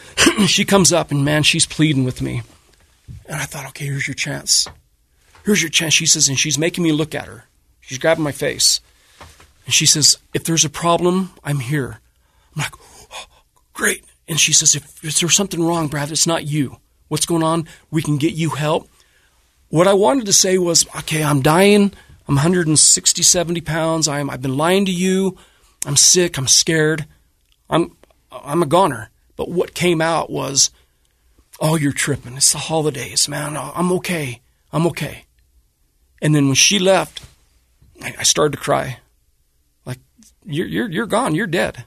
She comes up, and, man, she's pleading with me. And I thought, okay, here's your chance. Here's your chance, she says, and she's making me look at her. She's grabbing my face. And she says, if there's a problem, I'm here. I'm like, oh, great. And she says, if, if there's something wrong, Brad, it's not you. What's going on? We can get you help. What I wanted to say was, okay, I'm dying. I'm one hundred sixty, seventy pounds. I'm, I've been lying to you. I'm sick. I'm scared. I'm I'm a goner. But what came out was, oh, you're tripping. It's the holidays, man. I'm okay. I'm okay. And then when she left, I, I started to cry. Like, you're you're you're gone. You're dead.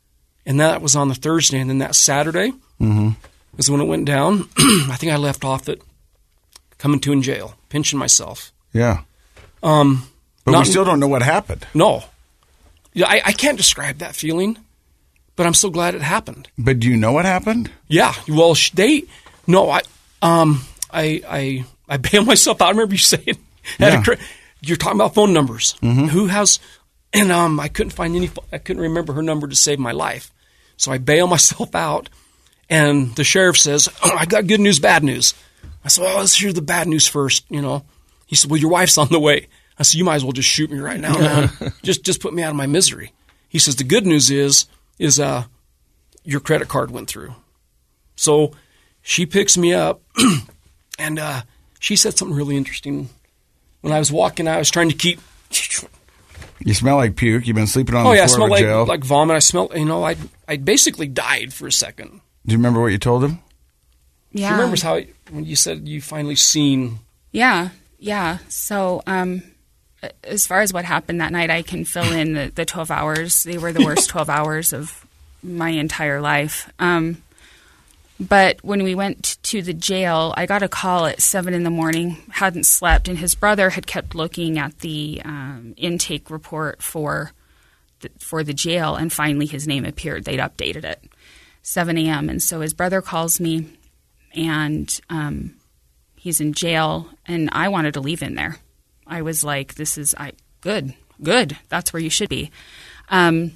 And that was on the Thursday. And then that Saturday mm-hmm. is when it went down. I think I left off at coming to in jail, pinching myself. Yeah. Um, but not, we still don't know what happened. No. Yeah, I, I can't describe that feeling, but I'm so glad it happened. But do you know what happened? Yeah. Well, they, no, I, um, I, I, I bailed myself out. I remember you saying, Yeah. a, you're talking about phone numbers. Mm-hmm. Who has, and um, I couldn't find any, I couldn't remember her number to save my life. So I bail myself out, and the sheriff says, oh, I got good news, bad news. I said, well, let's hear the bad news first, you know. He said, well, your wife's on the way. I said, you might as well just shoot me right now, man. just just put me out of my misery. He says, the good news is, is uh, your credit card went through. So she picks me up, and uh, she said something really interesting. When I was walking out, I was trying to keep... You smell like puke. You've been sleeping on oh, the yeah, I floor smell of like, jail. like vomit. I smell, you know, I I basically died for a second. Do you remember what you told him? Yeah. She remembers how when you said you finally seen... Yeah, yeah. So um, as far as what happened that night, I can fill in the, the twelve hours. They were the worst twelve hours of my entire life. Um, but when we went to the jail, I got a call at seven in the morning, hadn't slept, and his brother had kept looking at the um, intake report for the, for the jail, and finally his name appeared. They'd updated it, seven a.m. And so his brother calls me, and um, he's in jail, and I wanted to leave him there. I was like, this is I good, good. That's where you should be. Um,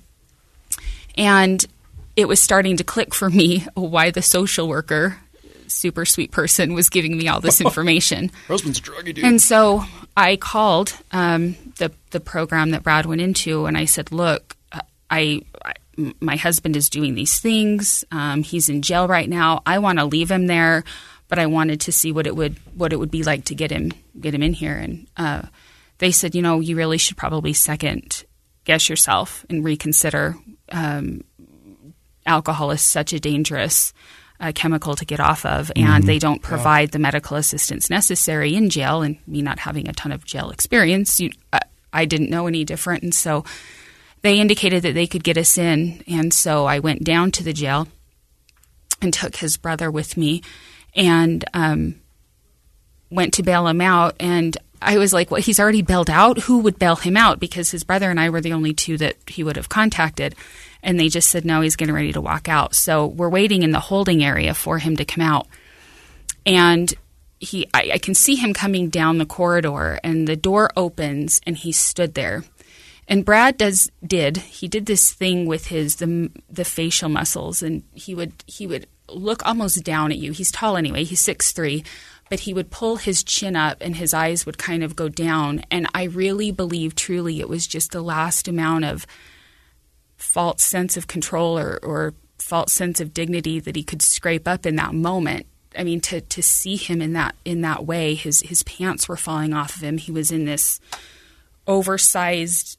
and it was starting to click for me why the social worker, super sweet person, was giving me all this information. Husband's druggy, dude. And so I called um, the the program that Brad went into, and I said, look, I, I my husband is doing these things. Um, he's in jail right now. I want to leave him there, but I wanted to see what it would what it would be like to get him get him in here. And uh, they said, you know, you really should probably second guess yourself and reconsider. Um, alcohol is such a dangerous uh, chemical to get off of, and mm-hmm. they don't provide yeah. the medical assistance necessary in jail. And me not having a ton of jail experience, you, uh, I didn't know any different, and so they indicated that they could get us in. And so I went down to the jail and took his brother with me, and um, went to bail him out. And I was like, well, he's already bailed out. Who would bail him out? Because his brother and I were the only two that he would have contacted. And they just said, no, he's getting ready to walk out. So we're waiting in the holding area for him to come out. And he, I, I can see him coming down the corridor, and the door opens, and he stood there. And Brad does did he did this thing with his the the facial muscles, and he would he would look almost down at you. He's tall anyway. He's six three, but he would pull his chin up, and his eyes would kind of go down. And I really believe truly it was just the last amount of false sense of control or, or false sense of dignity that he could scrape up in that moment. I mean, to to see him in that in that way, his his pants were falling off of him. He was in this oversized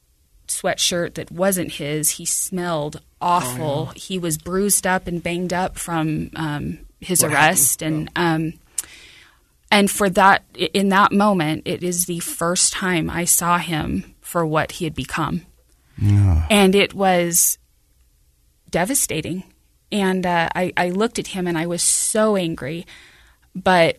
sweatshirt that wasn't his. He smelled awful. Oh, yeah. He was bruised up and banged up from um, his What arrest. happened? And um, and for that, in that moment, it is the first time I saw him for what he had become. Yeah. And it was devastating. And uh, I, I looked at him and I was so angry. But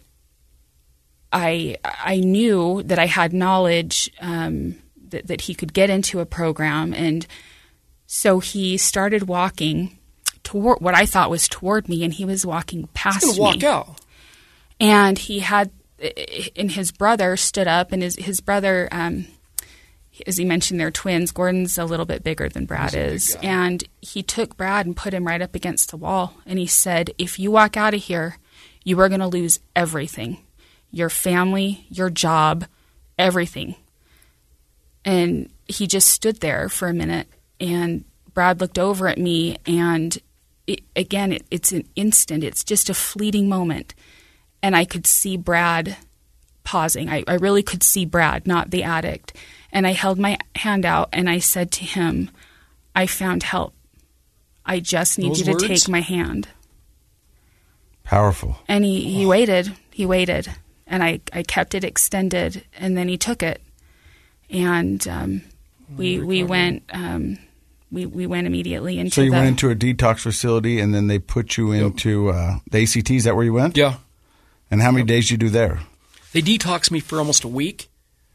I I knew that I had knowledge um, that, that he could get into a program. And so he started walking toward what I thought was toward me, and he was walking past He's me. going to walk out. And he had, and his brother stood up, and his, his brother, um, as he mentioned, they're twins. Gordon's a little bit bigger than Brad is. And he took Brad and put him right up against the wall. And he said, if you walk out of here, you are going to lose everything. Your family, your job, everything. And he just stood there for a minute, and Brad looked over at me, and it, again, it, it's an instant. It's just a fleeting moment. And I could see Brad pausing. I, I really could see Brad, not the addict. And I held my hand out and I said to him, I found help. I just need Those you to words? take my hand. Powerful. And he, he waited. He waited. And I, I kept it extended. And then he took it. And um, we we went um, we, we went immediately into So you the... went into a detox facility, and then they put you into uh, the A C T. Is that where you went? Yeah. And how many days did you do there? They detoxed me for almost a week.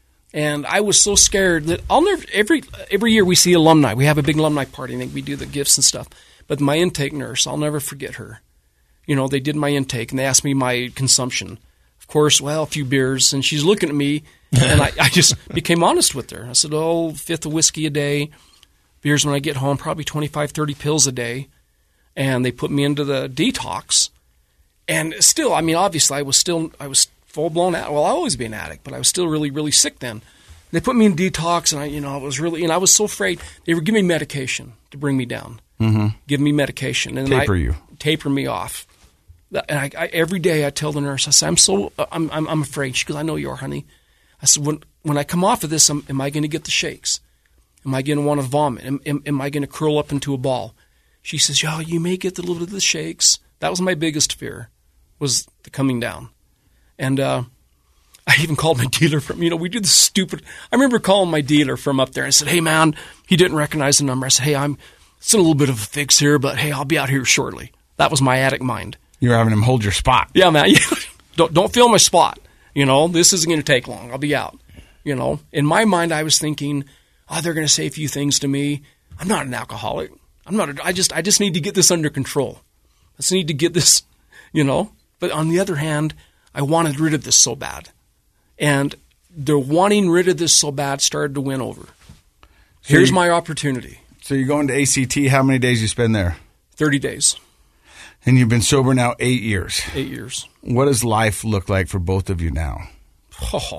And I was so scared that I'll never, every every year we see alumni. We have a big alumni party, and we do the gifts and stuff. But my intake nurse, I'll never forget her. You know, they did my intake, and they asked me my consumption. Of course, well, a few beers. And she's looking at me, and I, I just became honest with her. I said, oh, fifth of whiskey a day, beers when I get home, probably twenty-five, thirty pills a day. And they put me into the detox. And still, I mean, obviously, I was still, I was full-blown addict. Well, I always be an addict, but I was still really, really sick then. They put me in detox, and I, you know, I was really, and I was so afraid. They were giving me medication to bring me down, mm-hmm. giving me medication, and Taper I, you, taper me off. And I, I, every day I tell the nurse, I say, I'm so, I'm, I'm, I'm afraid. She goes, I know you are, honey. I said, when, when I come off of this, am, am I going to get the shakes? Am I going to want to vomit? Am, am, am I going to curl up into a ball? She says, yeah, you may get a little bit of the shakes. That was my biggest fear, was the coming down. And uh, I even called my dealer from, you know, we do the stupid, I remember calling my dealer from up there and I said, hey, man, he didn't recognize the number. I said, hey, I'm, it's a little bit of a fix here, but hey, I'll be out here shortly. That was my addict mind. You're having him hold your spot. Yeah, man. don't don't fill my spot. You know, this isn't going to take long. I'll be out. You know, in my mind, I was thinking, oh, they're going to say a few things to me. I'm not an alcoholic. I'm not. A, I just I just need to get this under control. I just need to get this, you know. But on the other hand, I wanted rid of this so bad, and the wanting rid of this so bad started to win over. So Here's you, my opportunity. So you're going to A C T. How many days you spend there? Thirty days. And you've been sober now eight years. Eight years. What does life look like for both of you now? Oh,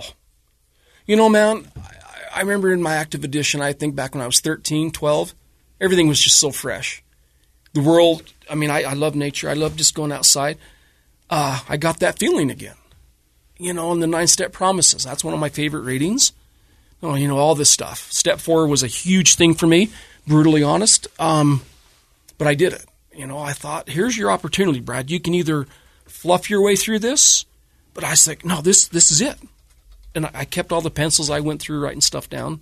you know, man, I, I remember in my active addiction, I think back when I was thirteen, twelve, everything was just so fresh. The world, I mean, I, I love nature. I love just going outside. Uh, I got that feeling again. You know, and the nine-step promises, that's one of my favorite readings. Oh, you know, all this stuff. Step four was a huge thing for me, brutally honest, um, but I did it. You know, I thought, here's your opportunity, Brad. You can either fluff your way through this, but I was like, no, this this is it. And I kept all the pencils I went through writing stuff down.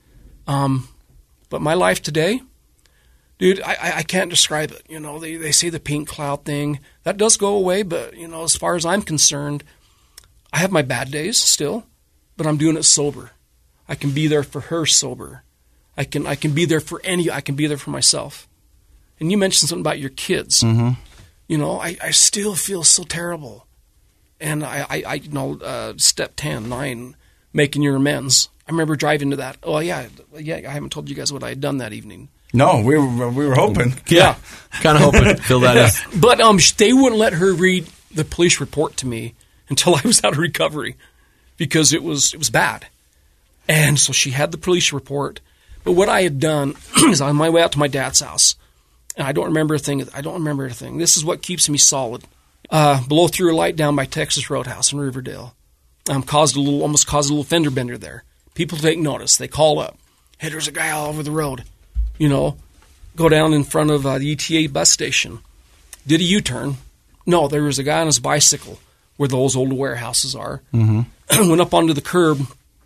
Um, but my life today, dude, I, I can't describe it. You know, they, they say the pink cloud thing. That does go away, but, you know, as far as I'm concerned, I have my bad days still, but I'm doing it sober. I can be there for her sober. I can I can be there for any, I can be there for myself. And you mentioned something about your kids. Mm-hmm. You know, I, I still feel so terrible. And I, I, I you know, uh, step ten, nine, making your amends. I remember driving to that. Oh, yeah, yeah. I haven't told you guys what I had done that evening. No, we were we were hoping. Yeah. Kind of hoping. Fill that in. But um, they wouldn't let her read the police report to me until I was out of recovery because it was it was bad. And so she had the police report. But what I had done is on my way out to my dad's house, and I don't remember a thing. I don't remember a thing. This is what keeps me solid. Uh, blow through a light down by Texas Roadhouse in Riverdale. Um, caused a little, almost caused a little fender bender there. People take notice. They call up. Hey, there's a guy all over the road. You know, go down in front of uh, the E T A bus station. Did a U-turn. No, there was a guy on his bicycle where those old warehouses are. Mm-hmm. Went up onto the curb,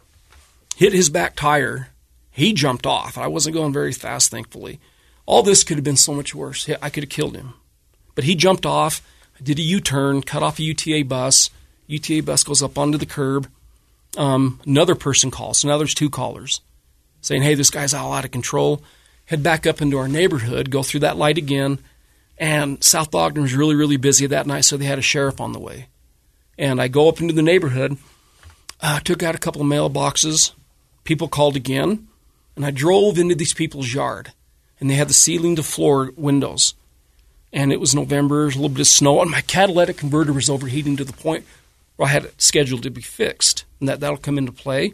hit his back tire. He jumped off. I wasn't going very fast, thankfully. All this could have been so much worse. I could have killed him. But he jumped off, did a U-turn, cut off a U T A bus. U T A bus goes up onto the curb. Um, another person calls. So now there's two callers saying, hey, this guy's all out of control. Head back up into our neighborhood, go through that light again. And South Ogden was really, really busy that night, so they had a sheriff on the way. And I go up into the neighborhood, uh, took out a couple of mailboxes. People called again. And I drove into these people's yard. And they had the ceiling to floor windows. And it was November, a little bit of snow, and my catalytic converter was overheating to the point where I had it scheduled to be fixed, and that, that'll come into play.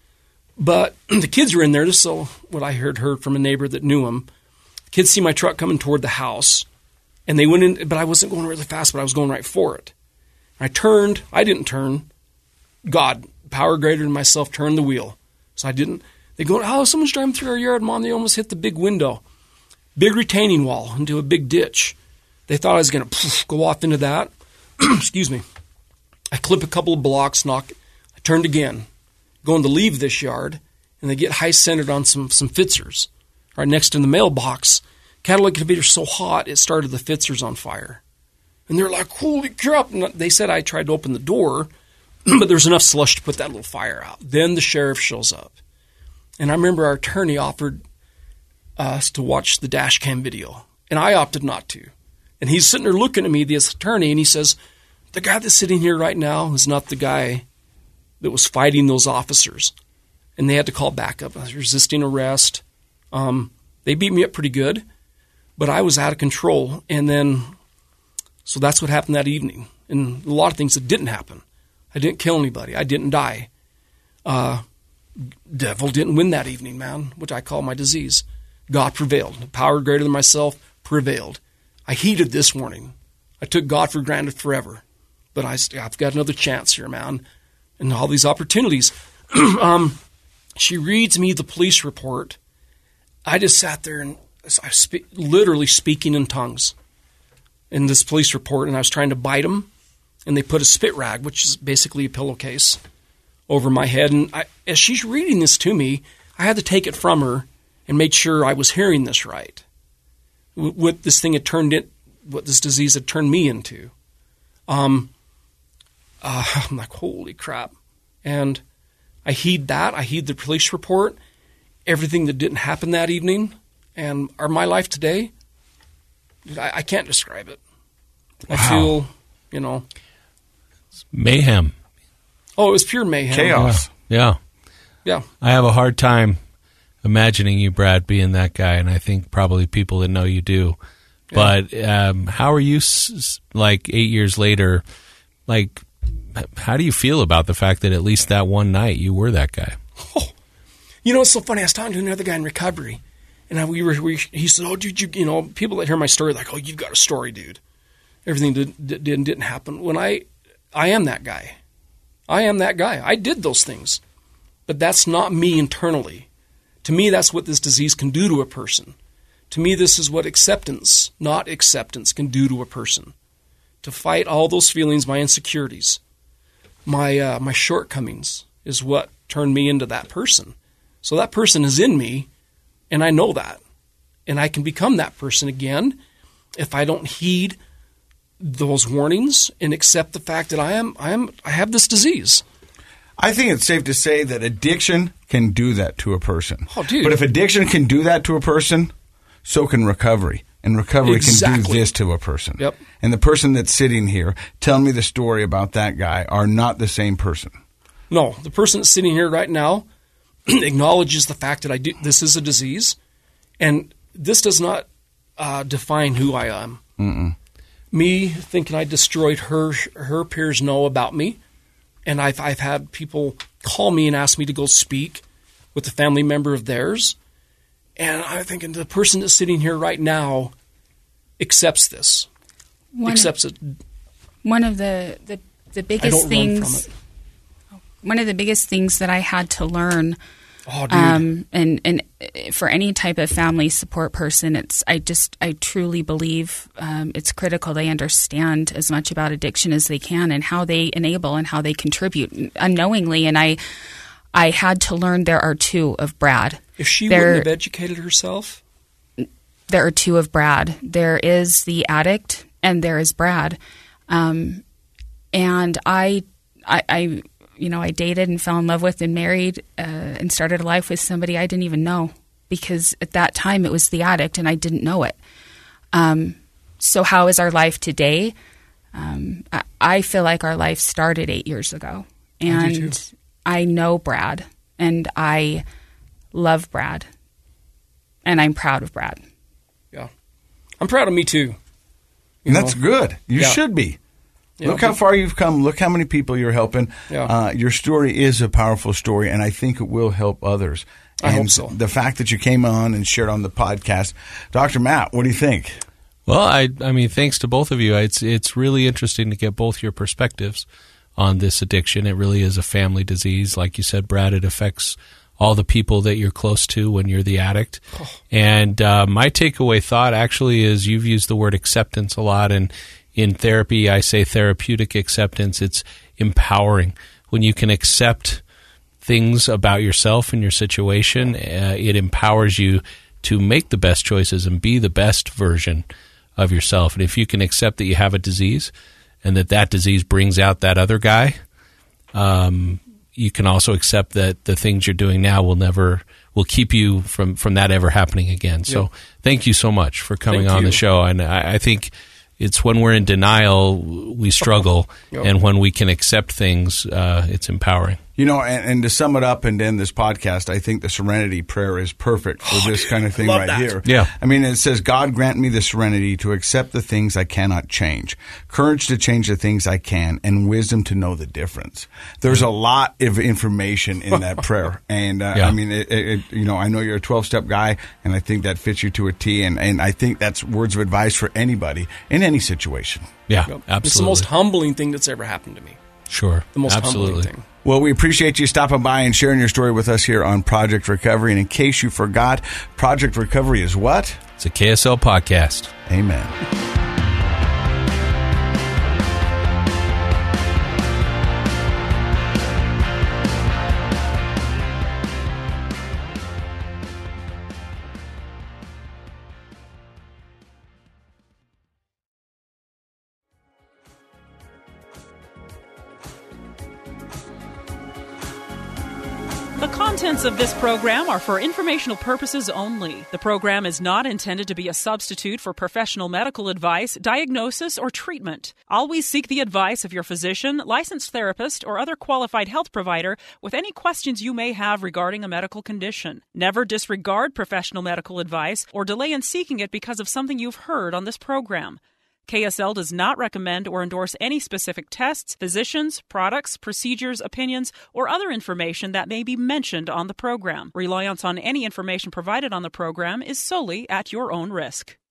But the kids were in there, just so what I heard heard from a neighbor that knew him. The kids see my truck coming toward the house, and they went in, but I wasn't going really fast, but I was going right for it. I turned. I didn't turn. God, power greater than myself, turned the wheel. So I didn't. They go, oh, someone's driving through our yard, Mom. They almost hit the big window. Big retaining wall into a big ditch. They thought I was going to go off into that. Excuse me. I clip a couple of blocks, knock. I turned again, going to leave this yard, and they get high-centered on some some Fitzers right next to the mailbox. Catalytic converter's so hot, it started the Fitzers on fire. And they're like, holy crap. And they said I tried to open the door, but there was enough slush to put that little fire out. Then the sheriff shows up. And I remember our attorney offered us to watch the dash cam video, and I opted not to. And he's sitting there looking at me, this attorney, and he says, the guy that's sitting here right now is not the guy that was fighting those officers. And they had to call backup. I was resisting arrest. Um, they beat me up pretty good, but I was out of control. And then, so that's what happened that evening. And a lot of things that didn't happen. I didn't kill anybody. I didn't die. Uh, devil didn't win that evening, man, which I call my disease. God prevailed. The power greater than myself prevailed. I heeded this warning. I took God for granted forever. But I, I've got another chance here, man, and all these opportunities. um, she reads me the police report. I just sat there and I spe- literally speaking in tongues in this police report, and I was trying to bite them, and they put a spit rag, which is basically a pillowcase, over my head. And I, as she's reading this to me, I had to take it from her and make sure I was hearing this right. What this thing had turned it, what this disease had turned me into. Um, uh, I'm like, holy crap. And I heed that. I heed the police report, everything that didn't happen that evening. And our, my life today, I, I can't describe it. Wow. I feel, you know. Mayhem. Oh, it was pure mayhem. Chaos. Yeah. Yeah. I have a hard time imagining you, Brad, being that guy, and I think probably people that know you do. Yeah. But um, how are you, s- like, eight years later, like, how do you feel about the fact that at least that one night you were that guy? Oh, you know, it's so funny. I was talking to another guy in recovery, and I, we were, we, he said, oh, dude, you, you know, people that hear my story are like, oh, you've got a story, dude. Everything did, did, didn't, didn't happen. When I, I am that guy. I am that guy. I did those things. But that's not me internally. To me, that's what this disease can do to a person. To me, this is what acceptance, not acceptance, can do to a person. To fight all those feelings, my insecurities, my uh, my shortcomings is what turned me into that person. So that person is in me, and I know that. And I can become that person again if I don't heed those warnings and accept the fact that I am I am I have this disease. I think it's safe to say that addiction can do that to a person. Oh, dude. But if addiction can do that to a person, so can recovery. And recovery Exactly. can do this to a person. Yep. And the person that's sitting here telling me the story about that guy are not the same person. No, the person that's sitting here right now acknowledges the fact that I do. This is a disease, and this does not uh, define who I am. Mm-mm. Me thinking I destroyed her, her peers know about me. And I've I've had people call me and ask me to go speak with a family member of theirs. And I'm thinking the person that's sitting here right now accepts this, One accepts of, it. One of the, the, the I biggest don't run from things, it. one of the biggest things that I had to learn Oh, dude. Um, and and for any type of family support person, it's I just I truly believe um, it's critical they understand as much about addiction as they can and how they enable and how they contribute unknowingly. And I I had to learn there are two of Brad. If she there, wouldn't have educated herself, there are two of Brad. There is the addict, and there is Brad. Um, and I, I, I, you know, I dated and fell in love with and married uh, and started a life with somebody I didn't even know, because at that time it was the addict and I didn't know it. Um, so how is our life today? Um, I, I feel like our life started eight years ago, I do and too. I know Brad, and I love Brad, and I'm proud of Brad. Yeah, I'm proud of me too. You And that's know? good. You Yeah. should be. Yeah, Look how but- far you've come. Look how many people you're helping. Yeah. Uh, your story is a powerful story, and I think it will help others. I and hope so. The fact that you came on and shared on the podcast. Doctor Matt, what do you think? Well, I, I mean, thanks to both of you. It's it's really interesting to get both your perspectives on this addiction. It really is a family disease. Like you said, Brad, it affects all the people that you're close to when you're the addict. Oh. And uh, my takeaway thought actually is you've used the word acceptance a lot. And in therapy, I say therapeutic acceptance. It's empowering. When you can accept things about yourself and your situation, uh, it empowers you to make the best choices and be the best version of yourself. And if you can accept that you have a disease and that that disease brings out that other guy, um, you can also accept that the things you're doing now will never will keep you from, from that ever happening again. So Yep. thank you so much for coming Thank on you. the show. And I, I think it's when we're in denial we struggle, Yep. and when we can accept things, uh, it's empowering. You know, and, and to sum it up and end this podcast, I think the Serenity Prayer is perfect for this kind of thing love right that. here. Yeah. I mean, it says, God grant me the serenity to accept the things I cannot change, courage to change the things I can, and wisdom to know the difference. There's a lot of information in that prayer. And, uh, Yeah. I mean, it, it, you know, I know you're a twelve-step guy, and I think that fits you to a T. And, and I think that's words of advice for anybody in any situation. Yeah, Yep. absolutely. It's the most humbling thing that's ever happened to me. Sure. The most absolutely. humbling thing. Well, we appreciate you stopping by and sharing your story with us here on Project Recovery. And in case you forgot, Project Recovery is what? It's a K S L podcast. Amen. The contents of this program are for informational purposes only. The program is not intended to be a substitute for professional medical advice, diagnosis, or treatment. Always seek the advice of your physician, licensed therapist, or other qualified health provider with any questions you may have regarding a medical condition. Never disregard professional medical advice or delay in seeking it because of something you've heard on this program. K S L does not recommend or endorse any specific tests, physicians, products, procedures, opinions, or other information that may be mentioned on the program. Reliance on any information provided on the program is solely at your own risk.